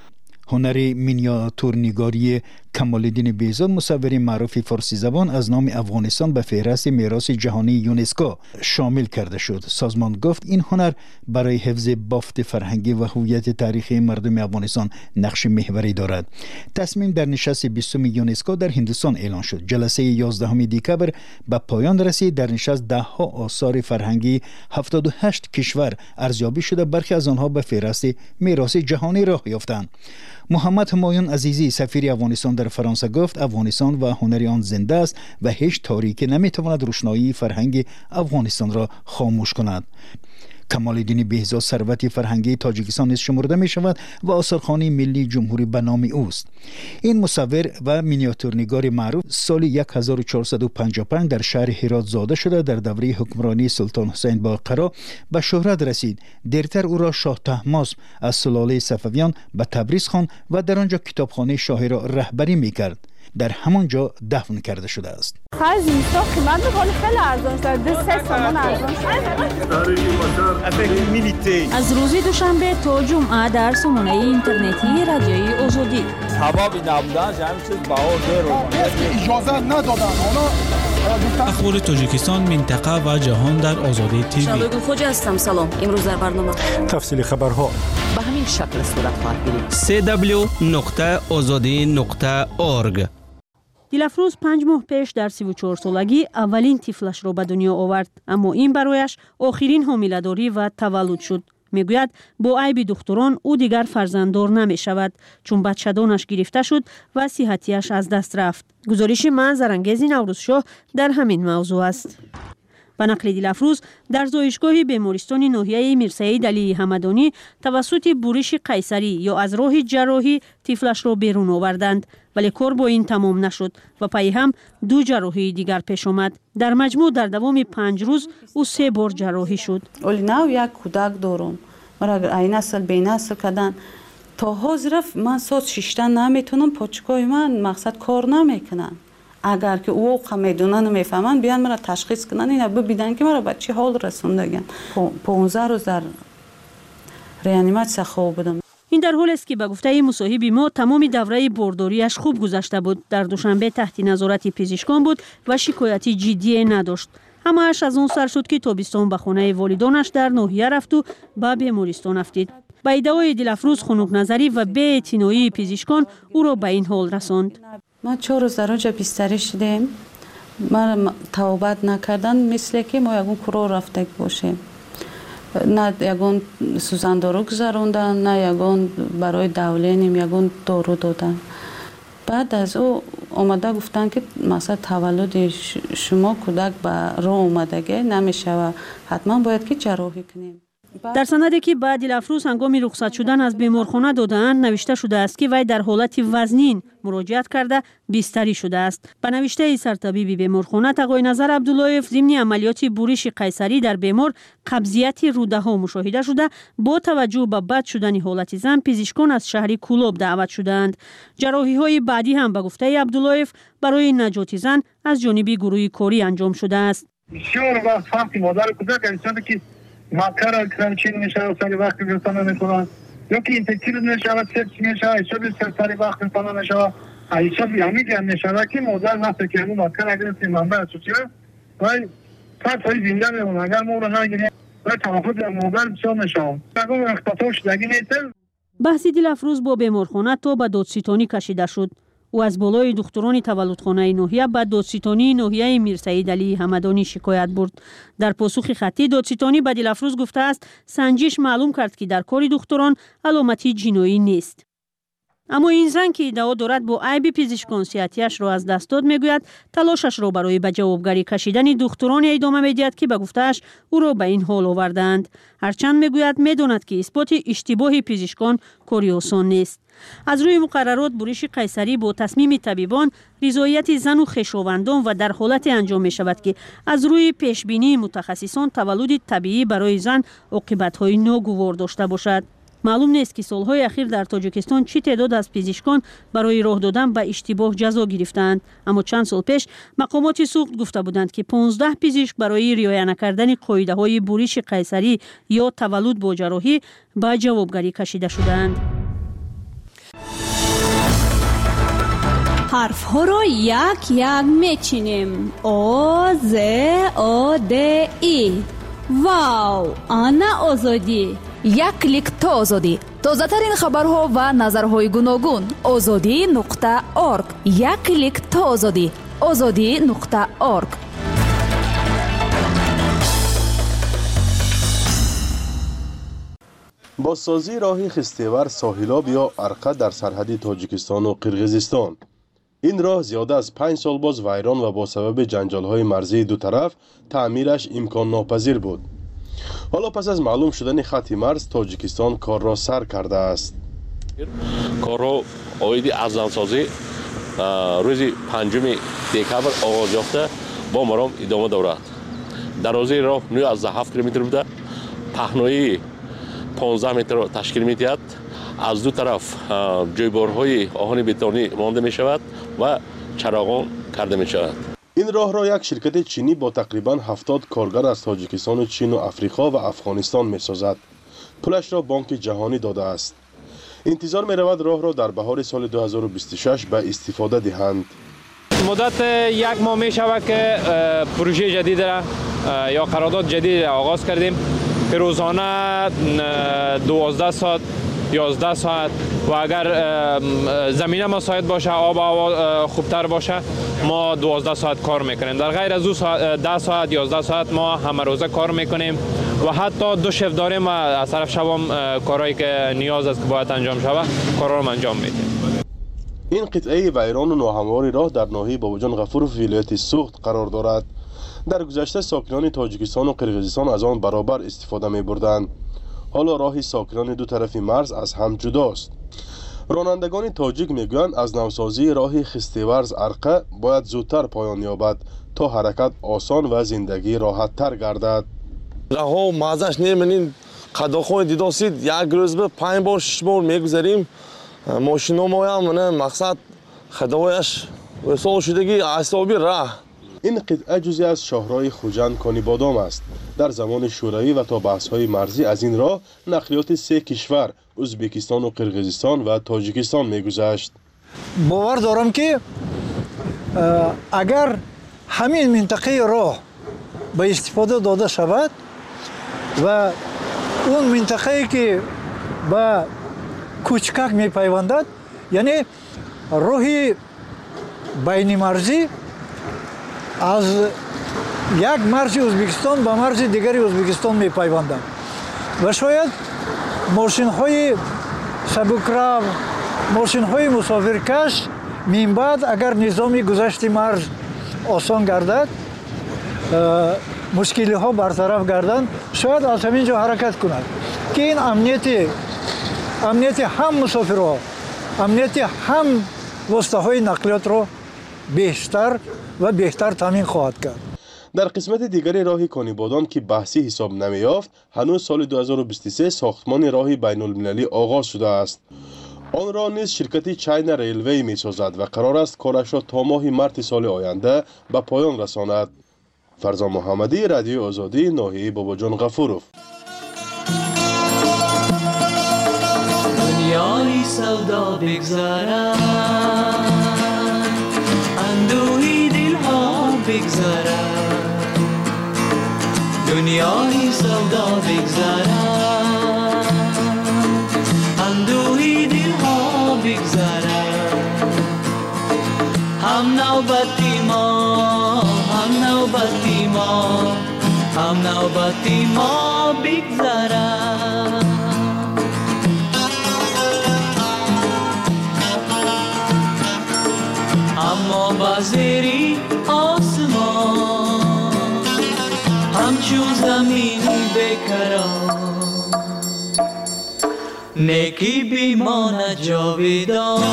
هنر مینیاتورنگاری کمال‌الدین بهزاد مصور معروف فارسی زبان از نام افغانستان به فهرست میراث جهانی یونسکو شامل کرده شد. سازمان گفت این هنر برای حفظ بافت فرهنگی و هویت تاریخی مردم افغانستان نقش محوری دارد. تصمیم در نشست 20 یونسکو در هندوستان اعلان شد. جلسه 11 دکبر به پایان رسید. در نشست 10 آثار فرهنگی 78 کشور ارزیابی شده، برخی از آنها به فهرست میراث جهانی راه یافتند. محمد همایون عزیزی سفیر افغانستان در فرانسه گفت افغانستان و هنر آن زنده است و هیچ تاریکی نمیتواند روشنایی فرهنگ افغانستان را خاموش کند. کمال‌الدین بهزاد ثروت فرهنگی تاجیکستان نیز شمرده می شود و آثارخانه ملی جمهوری به نام اوست. این مصور و مینیاتورنگار معروف سال 1455 در شهر هرات زاده شده. در دوره حکمرانی سلطان حسین باقرا به شهرت رسید. دیرتر او را شاه طهماسب از سلاله صفویان به تبریز خواند و در آنجا کتابخانه شاهی را رهبری می کرد. در همانجا دفن کرده شده است. خرج اینستا قیمت میکنه خیلی ارزان شده. 3 سامان ارزان شده. از روز دوشنبه تا جمعه در سامانه اینترنتی رادیوی آزادی. سبب نبودن همین چیز بهار اجازه ندادن. اخبار تاجیکستان، منطقه و جهان در آزادی تیوی. شبگون خوجا هستم. سلام. امروز در برنامه تفصیل خبرها به همین شکل صورت خواهد گرفت. www.azadi.org. دیلافروز 5 ماه پیش در 34 سالگی اولین طفلش را به دنیا آورد، اما این برایش آخرین حامله‌داری و تولد شد. میگوید با عیب دختران او دیگر فرزنددار نمی شود چون بچه‌دانش گرفته شد و صحتیش از دست رفت. گزارش منظرانگیز نوروزشاه در همین موضوع است. به نقل دیلافروز در زایشگاه بیمارستان ناحیه میرسعید علی حمدانی توسط برش قیصری یا از راه جراحی طفلش را بیرون آوردند، ولی کار با این تمام نشد و پای هم 2 جراحی دیگر پیش آمد. در مجموع در دوام 5 روز او 3 بار جراحی شد. اولی نو یک کودک دارم، مرا اگر این نسل به نسل کردن تا حاضر من ساعت 6 نمیتونم، پاچکای من مقصد کار نمیکنن. اگر که او میدونن و میفهمن بیان مرا تشخیص کنن، اینا ببینن که مرا به چه حال رسوندگن. 15 روز در ریانیماسیون خواب بودم. این در حال است که به گفته مصاحب ما تمام دوره بارداریش خوب گذشته بود. در دوشنبه تحت نظارت پزشکان بود و شکایتی جدی نداشت. همه‌اش از اون سر شد که تابستان به خانه والدانش در ناحیه رفت و به بیمارستان افتید. با ادعای دیلافروز خنک نظری و بی‌اعتنایی پزشکان او را به این حال رساند. ما 4 روز در اونجا بستری شدیم. ما توبت نکردن مثل که ما یگون کرو رفته باشیم. نه یگون سوزندارو گذروندن، نه یگون برای دولینیم یگون دارو دادن. بعد از او آمده گفتن که مثلا تولد شما کودک به راه اومدگی نمیشه و حتما باید که جراحی کنیم. در سندی که بعد دیلافروز هنگام رخصت شدن از بیمارخانه دادند نوشته شده است که وی در حالت وزنین مراجعت کرده بستری شده است. به نوشته سرطبیب بیمارخانه آقای نظر عبداللهیف ضمن عملیات برش قیصری در بیمار قبضیت روده ها مشاهده شده. با توجه به بد شدن حالت زن پزشکان از شهر کولوب دعوت شدند. جراحی های بعدی هم به گفته عبداللهیف برای نجات زن از جانب گروه کاری انجام شده است. بسیار وقت فهمی مادر کودک انسان که مکر کرانچین میشه سری وقت انسان نمیکنن یا که اینفکتیو نشه سپسی میشه ایشاب سری وقت انسان نشه ایشاب همیشه نشه که مادر وقتی که اون مکر اگر منبع سوچه وای فقط زنده میمونه اگر ما رو نگیریم و تمافت مادر بسیار نشه اگر اختطاف شدگی نیست. بحث دیلافروز با بیمارخانه تا به دادستانی کشیده شد. او از بالای دختران تولدخانه ناحیه به دادستانی ناحیه میرسعید علی حمدانی شکایت برد. در پاسخ خطی دادستانی به دیلافروز گفته است سنجش معلوم کرد که در کار دختران علامتی جنایی نیست. اما این زن که ادعا دارد با عیب پزشکان صحتیش را از دست داد میگوید تلاشش را برای به جوابگری کشیدن دختران ادامه میدهد که به گفته‌اش او را به این حال آوردند. هرچند میگوید میداند که اثبات اشتباه پزشکان کاری آسان نیست. از روی مقررات برش قیصری با تصمیم طبیبان رضایت زن و خویشاوندان و در حالت انجام می شود که از روی پیشبینی متخصصان تولد طبیعی برای زن عاقبت‌های ناگوار داشته باشد. معلوم نیست که سالهای اخیر در تاجیکستان چه تعداد از پزشکان برای راه دادن به اشتباه جزا گرفتند، اما چند سال پیش مقامات سوخت گفته بودند که 15 پزشک برای رعایت نکردن قاعده‌های برش قیصری یا تولد با جراحی به جوابگری کشیده شدند. حرف‌ها رو یک یک میچینیم. آ ز آ د ای. واو، انا آزادی. یک کلیک تا آزادی. تازه‌ترین خبرها و نظرهای گوناگون. azadi.org. یک کلیک تا آزادی. azadi.org. بازسازی راه خستیور ساحلاب یا ارقه در سرحد تاجیکستان و قرقیزستان. این راه زیاده از 5 سال باز ویران و با سبب جنجال‌های مرزی دو طرف تعمیرش امکان ناپذیر بود. حالا پس از معلوم شدن خط مرز تاجیکستان کار را سر کرده است. کار را اوایل ارزانسازی روز 5 دکبر آغاز یافته با مرام ادامه دارد. درازی راه 9.7 کیلومتر بوده. پهنایی 15 متر تشکیل می‌دهد. از دو طرف جویبارهای آهن بتونی مانده می شود و چراغان کرده می شود. این راه را یک شرکت چینی با تقریباً 70 کارگر از تاجیکستان و چین و افریقا و افغانستان می سازد. پولش را بانک جهانی داده است. انتظار می رود راه را در بهار سال 2026 به استفاده دهند. مدت یک ماه می شود که پروژه جدید را یا قرارداد جدید آغاز کردیم که روزانه 12 ساعت 11 ساعت و اگر زمینه مساعد باشه، آب و هوا خوبتر باشه، ما 12 ساعت کار میکنیم. در غیر از 10 ساعت 11 ساعت ما همه روزه کار میکنیم و حتی 2 شفت داریم و از طرف شبام کارهایی که نیاز است که باید انجام شود کارا رو انجام میدیم. این قطعه ویران و ناهموار راه در ناحیه باباجان غفورov ولایت سوخت قرار دارد. در گذشته ساکنان تاجیکستان و قرقیزستان از آن برابر استفاده می بردند. حالا راه ساکنان دو طرف مرز از هم جداست. رانندگان تاجیک میگویند از نوسازی راه خستیورز ارقه باید زودتر پایان یابد تا حرکت آسان و زندگی راحت تر گردد. راه مازش نمی‌بینید، قداخوی دیداسید یک روز به 5 بار 6 بار میگذاریم. ماشینا ما هم مقصد خدایش وصول شدگی اعصابی راه. این قطعه جزئی از شاهراه خوجند کانی بادام است. در زمان شوروی و تا بحث‌های مرزی از این راه نقلیات 3 کشور ازبکستان و قرقیزستان و تاجیکستان می‌گذشت. باور دارم که اگر همین منطقه راه به استفاده داده شود و اون منطقه‌ای که به کوچکک می‌پیوندد، یعنی راهی بین مرزی از یک مرز ازبکستان به مرز دیگری ازبکستان می‌پیوندد و شاید ماشین‌های سبکرو، ماشین‌های مسافرکش من بعد اگر نظام گذشت مرز آسان گردد، مشکل‌ها برطرف گردند، شاید از همینجا حرکت کنند که این امنیت هم مسافرها، امنیت هم واسطه‌های نقلیات را بیشتر و بهتر تامین خواهد کرد. در قسمت دیگری راه کانیبادان که بحثی حساب نمی‌یافت، هنوز سال 2023 ساختمان راه بین‌المللی آغاز شده است. آن را نیز شرکت چین ریلوی می‌سازد و قرار است کارش را تا ماه مارس سال آینده به پایان رساند. فرزان محمدی، رادیو آزادی، ناحیه باباجان غفورov. دنیای سودا بگذارد، اندوهی دلها بگذارد، دنیای سودا بگذارد، اندوهی دلها بگذارد، هم نوبتی ما، هم نوبتی ما، هم نوبتی ما بگذارد. اما بازری آسمان همچون زمینی بکران، نیکی بیماند جاویدان.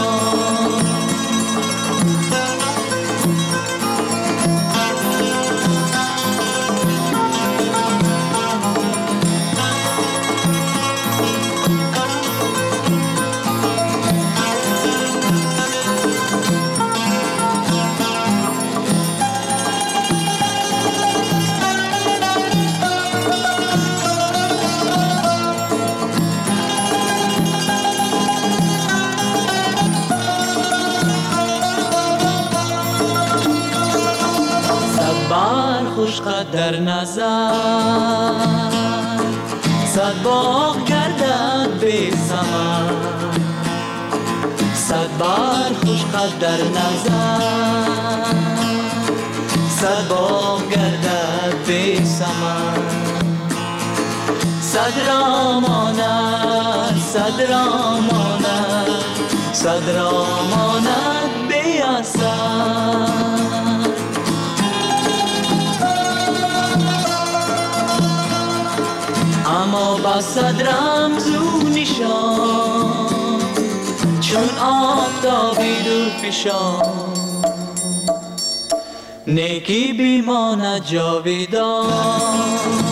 خوش قد در نظر صد باغ گردد بی ثمر صد بار خوش قد در نظر صد باغ گردد بی ثمر صد را ماند صد را ماند صد را ماند بی اثر اما با صد رمز و نشان چون آفتابی دور پیشان نیکی بیماند جاویدان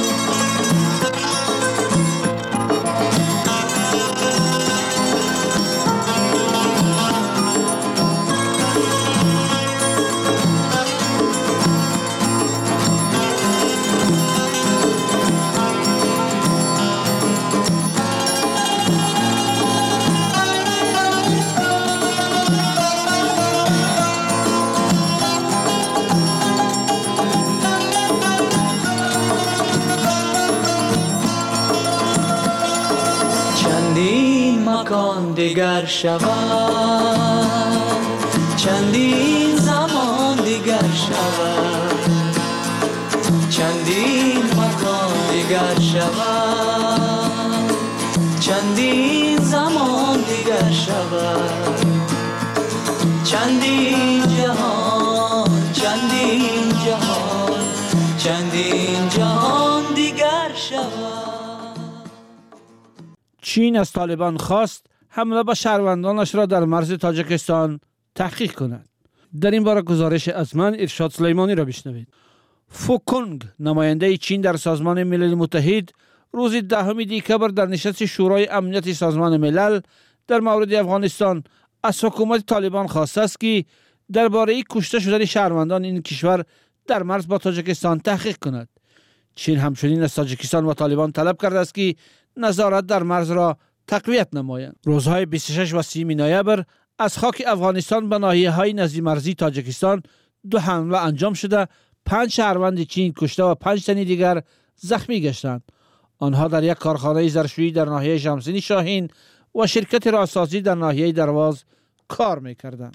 مکان دیگر شود چندین زمان دیگر شود چندین مکان دیگر شود چندین زمان دیگر شود چندین جهان چندین جهان چندین جهان دیگر شود. چین از طالبان خواست حمله به شهروندانش را در مرز تاجیکستان تحقیق کند. در این باره گزارش از من ارشاد سلیمانی را بشنوید. فوکونگ نماینده چین در سازمان ملل متحد روز 10 دکبر در نشست شورای امنیت سازمان ملل در مورد افغانستان از حکومت طالبان خواسته است که درباره کشته شدن شهروندان این کشور در مرز با تاجیکستان تحقیق کند. چین همچنین از تاجیکستان و طالبان طلب کرده است که نظارت در مرز را تقویت نمایند. روزهای 26 و 30 نوامبر از خاک افغانستان به ناحیه‌های نزدیک مرزی تاجیکستان 2 حمله انجام شده 5 شهروند چین کشته و 5 تن دیگر زخمی گشتند. آنها در یک کارخانه ظرفشویی در ناحیه شمسینی شاهین و شرکت راهسازی در ناحیه درواز کار می‌کردند.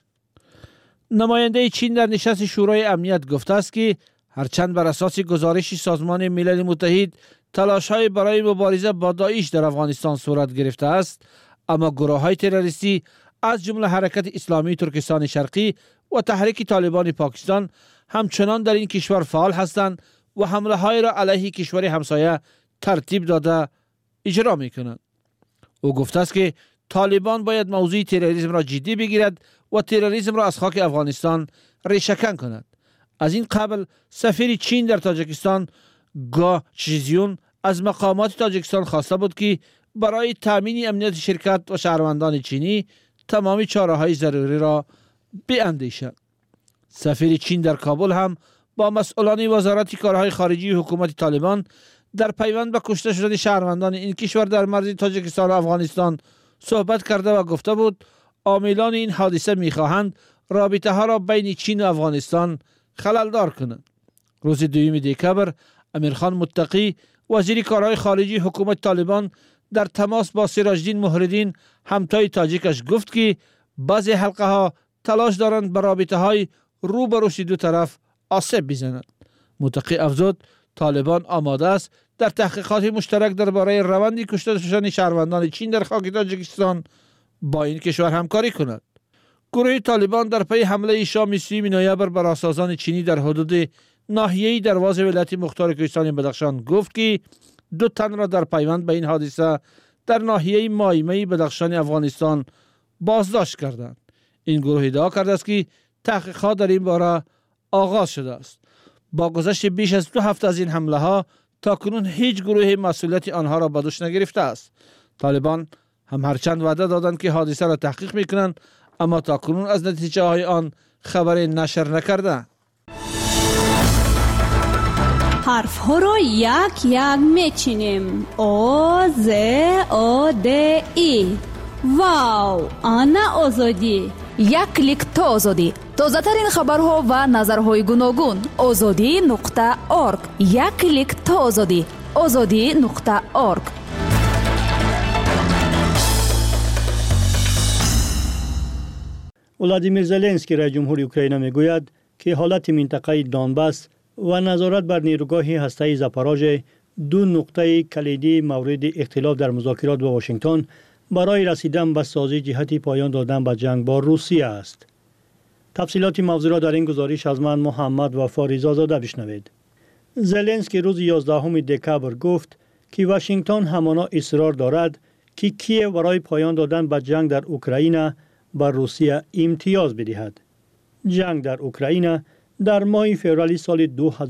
نماینده چین در نشست شورای امنیت گفته است که هرچند بر اساس گزارش سازمان ملل متحد تلاش‌های برای مبارزه با داعش در افغانستان صورت گرفته است، اما گروه‌های تروریستی از جمله حرکت اسلامی ترکستان شرقی و تحریک طالبان پاکستان همچنان در این کشور فعال هستند و حمله‌های را علیه کشور همسایه ترتیب داده اجرا می‌کنند. او گفته است که طالبان باید موضوع تروریسم را جدی بگیرد و تروریسم را از خاک افغانستان ریشه‌کن کند. از این قبل سفیر چین در تاجیکستان گا چیزیون از مقامات تاجیکستان خواسته بود که برای تامین امنیت شرکت و شهروندان چینی تمامی چاره‌های ضروری را بیاندیشند. سفیر چین در کابل هم با مسئولان وزارت کارهای خارجی حکومت طالبان در پیوند به کشته شدن شهروندان این کشور در مرز تاجیکستان و افغانستان صحبت کرده و گفته بود عاملان این حادثه می‌خواهند رابطه ها را بین چین و افغانستان خللدار کنند. روز 2 دکبر امیرخان متقی وزیر کارهای خارجی حکومت طالبان در تماس با سراجدین محردین همتای تاجیکش گفت که بعضی حلقه ها تلاش دارند به رابطه های رو به روش دو طرف آسیب بزنند. متقی افزود طالبان آماده است در تحقیقات مشترک درباره روند کشته شدن شهروندان چین در خاک تاجیکستان با این کشور همکاری کند. گروه طالبان در پی حمله شام 30 نوامبر بر رهسازان چینی در حدود ناحیه درواز ولایت مختار کوهستان بدخشان گفت که 2 تن را در پیوند به این حادثه در ناحیه مایمه بدخشان افغانستان بازداشت کردند. این گروه ادعا کرده است که تحقیقات در این باره آغاز شده است. با گذشت بیش از 2 هفته از این حمله ها تاکنون هیچ گروه مسئولیت آنها را به دوش نگرفته است. طالبان هم هرچند وعده دادند که حادثه را تحقیق میکنند، اما تاکنون از نتیجه های آن خبری نشر نکردند. حرف ها را یک یک میچینیم. او ز او د ای. واو، آن آزادی. як клик то озодӣ. тозатарин хабарҳо ва назарҳои гуногун. озодӣ.орг. як клик то озодӣ. озодӣ.орг. ولادیمیر زلنسکی رئیس جمهوری اوکراین میگوید که حالت منطقه دونباس و نظارت بر نیروگاه هسته‌ای زاپاروژه دو نقطه کلیدی مورد اختلاف در مذاکرات با واشنگتن برای رسیدن به سازی جهت پایان دادن به جنگ با روسیه است. تفصیلات موضوع را در این گزارش از من محمد وفا رضازاده بشنوید. زلنسکی روز 11 دکبر گفت که واشنگتن همانا اصرار دارد که کیف برای پایان دادن به جنگ در اوکراین بر روسیه امتیاز بدهد. جنگ در اوکراین در ماه فوریه سال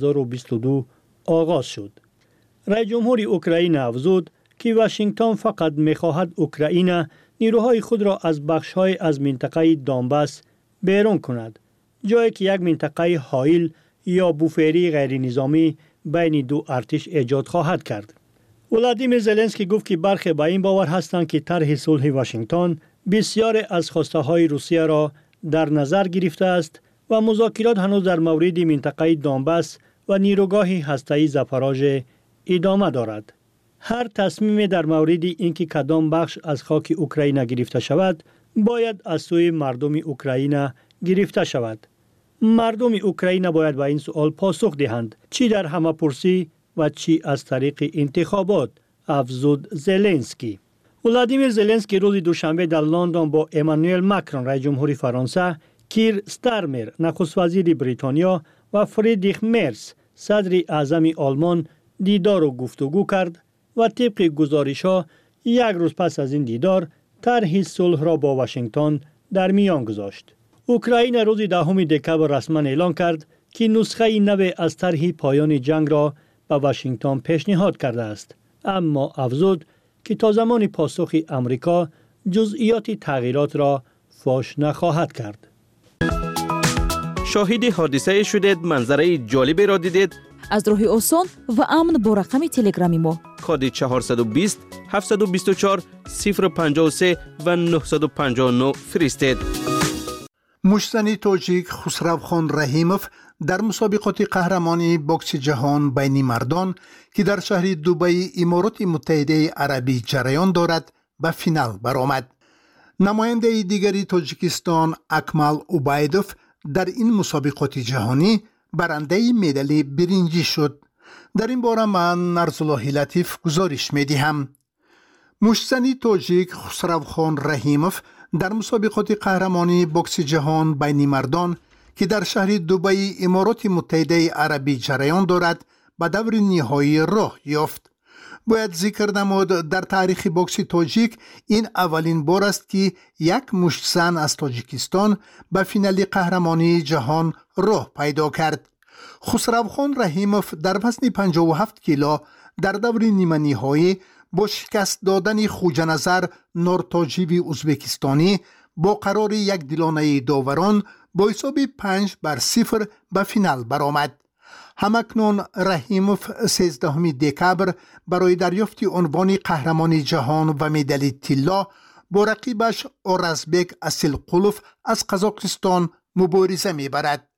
2022 آغاز شد. رئیس جمهور اوکراین افزود که واشنگتن فقط می‌خواهد اوکراین نیروهای خود را از بخش‌های از منطقه دونباس بیرون کند، جایی که یک منطقه حائل یا بوفری غیر نظامی بین دو ارتش ایجاد خواهد کرد. ولادیمیر زلنسکی گفت که برخی به این باور هستند که طرح صلح واشنگتن بسیار از خواسته‌های روسیه را در نظر گرفته است و مذاکرات هنوز در مورد منطقه دونباس و نیروگاه هسته‌ای زاپاروژه ادامه دارد. هر تصمیم در مورد اینکه کدام بخش از خاک اوکراین گرفته شود باید از سوی مردم اوکراین گرفته شود. مردم اوکراین باید به این سوال پاسخ دهند، چی در همه‌پرسی و چی از طریق انتخابات، افزود زلنسکی. ولادیمیر زلنسکی روز دوشنبه در لندن با امانوئل ماکرون رئیس جمهور فرانسه، کیر استارمر نخست وزیر بریتانیا و فریدریخ مرز صدر اعظم آلمان دیدار و گفتگو کرد و طبق گزارش‌ها یک روز پس از این دیدار طرح صلح را با واشنگتن در میان گذاشت. اوکراین روز 10 دکبر رسما اعلام کرد که نسخه نو از طرح پایان جنگ را به واشنگتن پیشنهاد کرده است، اما افزود که تا زمان پاسخ امریکا جزئیات تغییرات را فاش نخواهد کرد. شاهد حادثه شدید، منظره جالبی را دیدید؟ از راه آسان و امن با رقم تلگرامی ما کد 420 724 053 و 959 فرستید. مشتنی تاجیک خسروخان رحیموف در مسابقات قهرمانی بوکس جهان بین مردان که در شهر دبی امارات متحده عربی جریان دارد به فینال برآمد. نماینده دیگری تاجیکستان اکمال اوبایدوف در این مسابقات جهانی برنده مدال برنجی شد. در این باره من نرزالله لطیف گزارش می‌دهم. مشتنی تاجیک خسروخان رحیموف در مسابقات قهرمانی بوکس جهان بین مردان که در شهر دبی امارات متحده عربی جریان دارد به دور نهایی راه یافت. باید ذکر نمود در تاریخ بوکس تاجیک این اولین بار است که یک مشت زن از تاجیکستان به فینال قهرمانی جهان راه پیدا کرد. خسروخان رحیموف در وزن 57 کیلو در دور نیمه نهایی با شکست دادن خوجنظر نورتاجیوی ازبکستانی با قرار یک دلانه داوران با حساب 5-0 به فینال برآمد. همکنون رحیموف 13 دکبر برای دریافت عنوان قهرمان جهان و مدال طلا با رقیبش اورازبک اسیلقولوف از قزاقستان مبارزه می‌برد.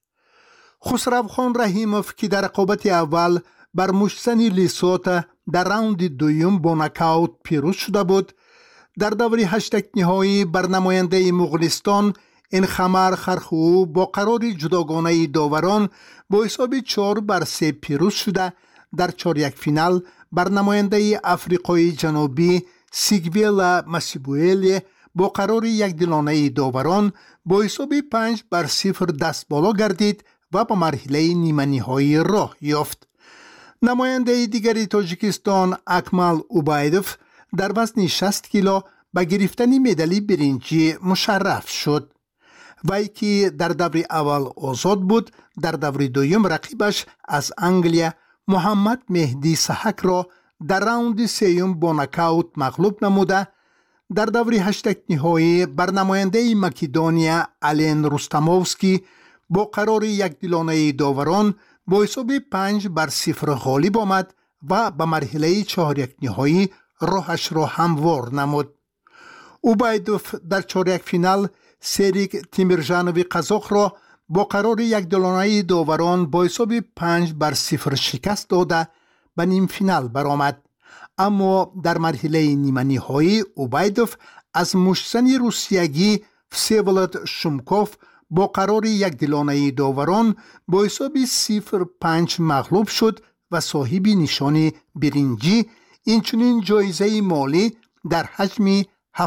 خسروخان رحیموف که در رقابت اول بر مشتن لیسوت در راوند دوم با نکاوت پیروز شده بود، در دور هشتگ نهایی بر نماینده مغولستان انخمر خرخو با قرار جداگانه داوران با حساب 4-3 پیروز شده، در 4-1 فینال بر نماینده افریقای جنوبی سیگویلا مسیبوئل با قرار یک دلانه داوران با حساب 5-0 دست بالا گردید و به مرحله نیمه نهایی راه یافت. نماینده دیگری تاجیکستان اکمال اوبایدوف در وزن 60 کیلو به گرفتن مدال برنجی مشرف شد. وی که در دور اول آزاد بود، در دور دوم رقیبش از انگلیا محمد مهدی سحک را در راوند سوم با نکاوت مغلوب نموده، در دور هشتگ نهایی بر نماینده مکدونیا آلن رستموفسکی با قرار یک دلانه داوران با حساب 5-0 غالب آمد و به مرحله 4-1 نهایی راهش را هموار نمود. اوبایدوف در 4-1 فینال سریک تیمرژانوی قزاق را با قرار یک دلانه داوران با حساب 5-0 شکست داده به نیم فینال برآمد. اما در مرحله نیمه نهایی اوبایدوف از مشتزن روسیگی فسیولد شومکوف با قرار یک دلانه داوران با حساب 0-5 مغلوب شد و صاحب نشان برنجی، اینچنین جایزه مالی در حجم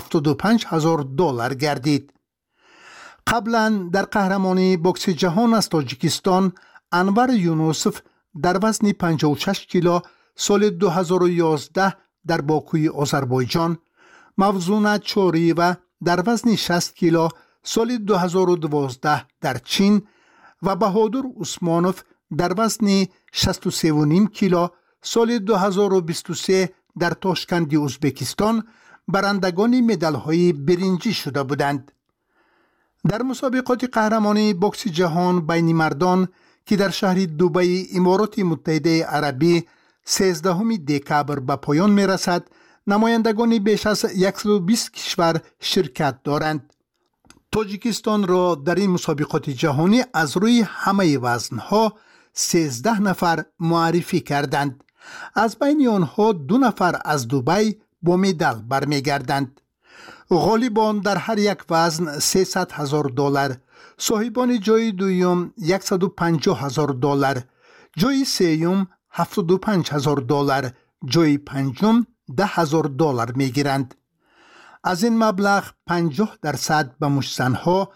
$75,000 گردید. قبلا در قهرمانی بوکس جهان از تاجیکستان انور یونوسف در وزن 56 کیلو سال 2011 در باکوی آذربایجان، موزون چوریوا در وزن 60 کیلو سال 2012 در چین و بهادر عثمانوف در وزن 63.5 کیلو سال 2023 در تاشکند ازبکستان برندگان مدال‌های برنجی شده بودند. در مسابقات قهرمانی بوکس جهان بین مردان که در شهر دبی امارات متحده عربی 13 دکبر به پایان می رسد، نمایندگان بیش از 120 کشور شرکت دارند. تاجیکستان را در این مسابقات جهانی از روی همه وزنها 13 نفر معرفی کردند. از بین آنها 2 نفر از دبی با مدال برمیگردند. غالبان در هر یک وزن $300,000، صاحبان جای دوم $150,000، جای سوم $75,000، جای پنجم $10,000 میگیرند. از این مبلغ 50% به مشتزنها،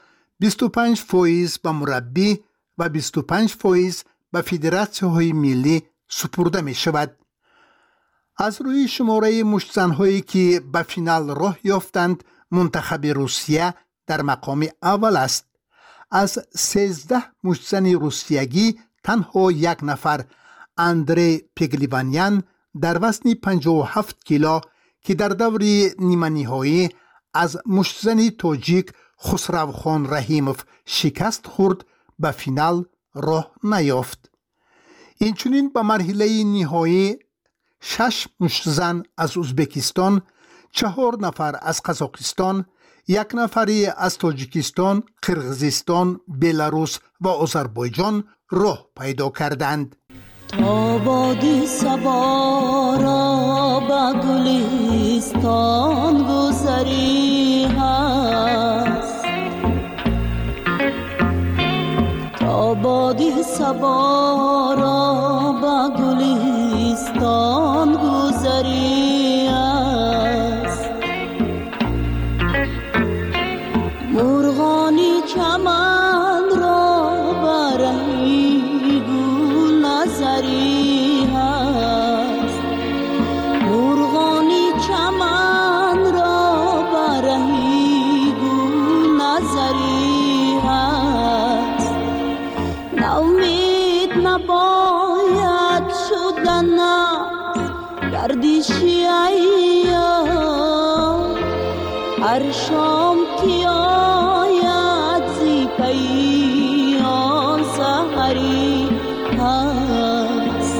25% به مربی و 25% به فدراسیون‌های ملی سپرده می شود. از روی شماره مشتزن‌هایی که به فینال راه یافتند، منتخب روسیه در مقام اول است. از 13 مشتزن روسیگی تنها یک نفر، اندری پگلیوانیان در وزن 57 کیلو که در دور نیمه نهایی از مشتزن تاجیک خسروخان رحیموف شکست خورد، به فینال راه نیافت. اینچنین به مرحله نهایی 6 مشتزن از ازبکستان، 4 نفر از قزاقستان، 1 نفری از تاجیکستان، قرغیزستان، بلاروس و آذربایجان راه پیدا کردند. تا بادی صبا را به گلستان گذری هست، تا بادی صبا را به گلستان گذری هست، مرغانی چمن را برهی گل نظری هست، مرغانی چمن را برهی گل نظری هست، نومید نباید شدن گردشی ایام، هر شام که آید زی پیام سحری هست.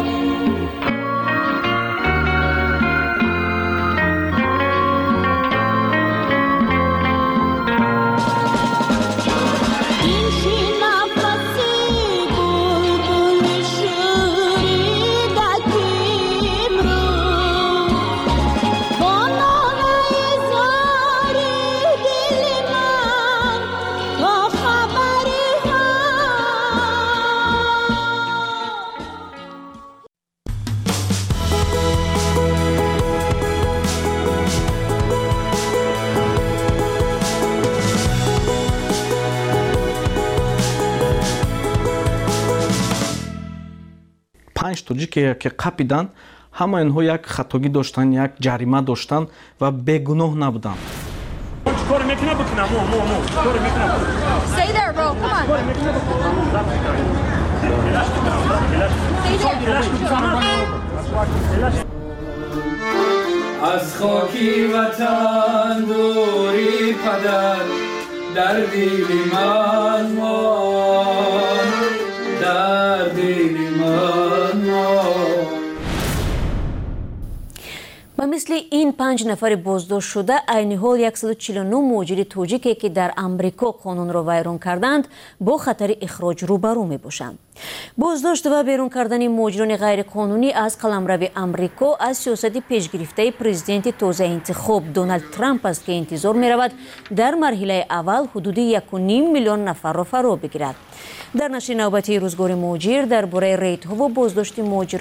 این شی نفسی بلبل شوریده کیم رو، با ناله زاری دل من تا خبری پنج توجی که قپیدن، همه اینها یک خطاگی داشتن، یک جریمه داشتن و بیگناه نبودن. کار میکنه بکنم کار میکنه. Stay there, bro. Come on. از خاکی وطن دوری پدر در دل من مان، در دل من مان. و مثل این 5 نفر بازداشت شده عین حال 149 مهاجر تاجیکی که در امریکا قانون را ویران کردند با خطر اخراج روبرو می باشند. بازداشت و بیرون کردن مهاجران غیر قانونی از قلمرو امریکا از سیاست پیشگرفته پرزیدنت تازه انتخاب دونالد ترامپ است که انتظار می رود در مرحله اول حدود 1.5 میلیون نفر را فرا بگیرد. در نشر نوبتی روزگار مهاجر درباره ریت‌ها و بازداشت مهاجران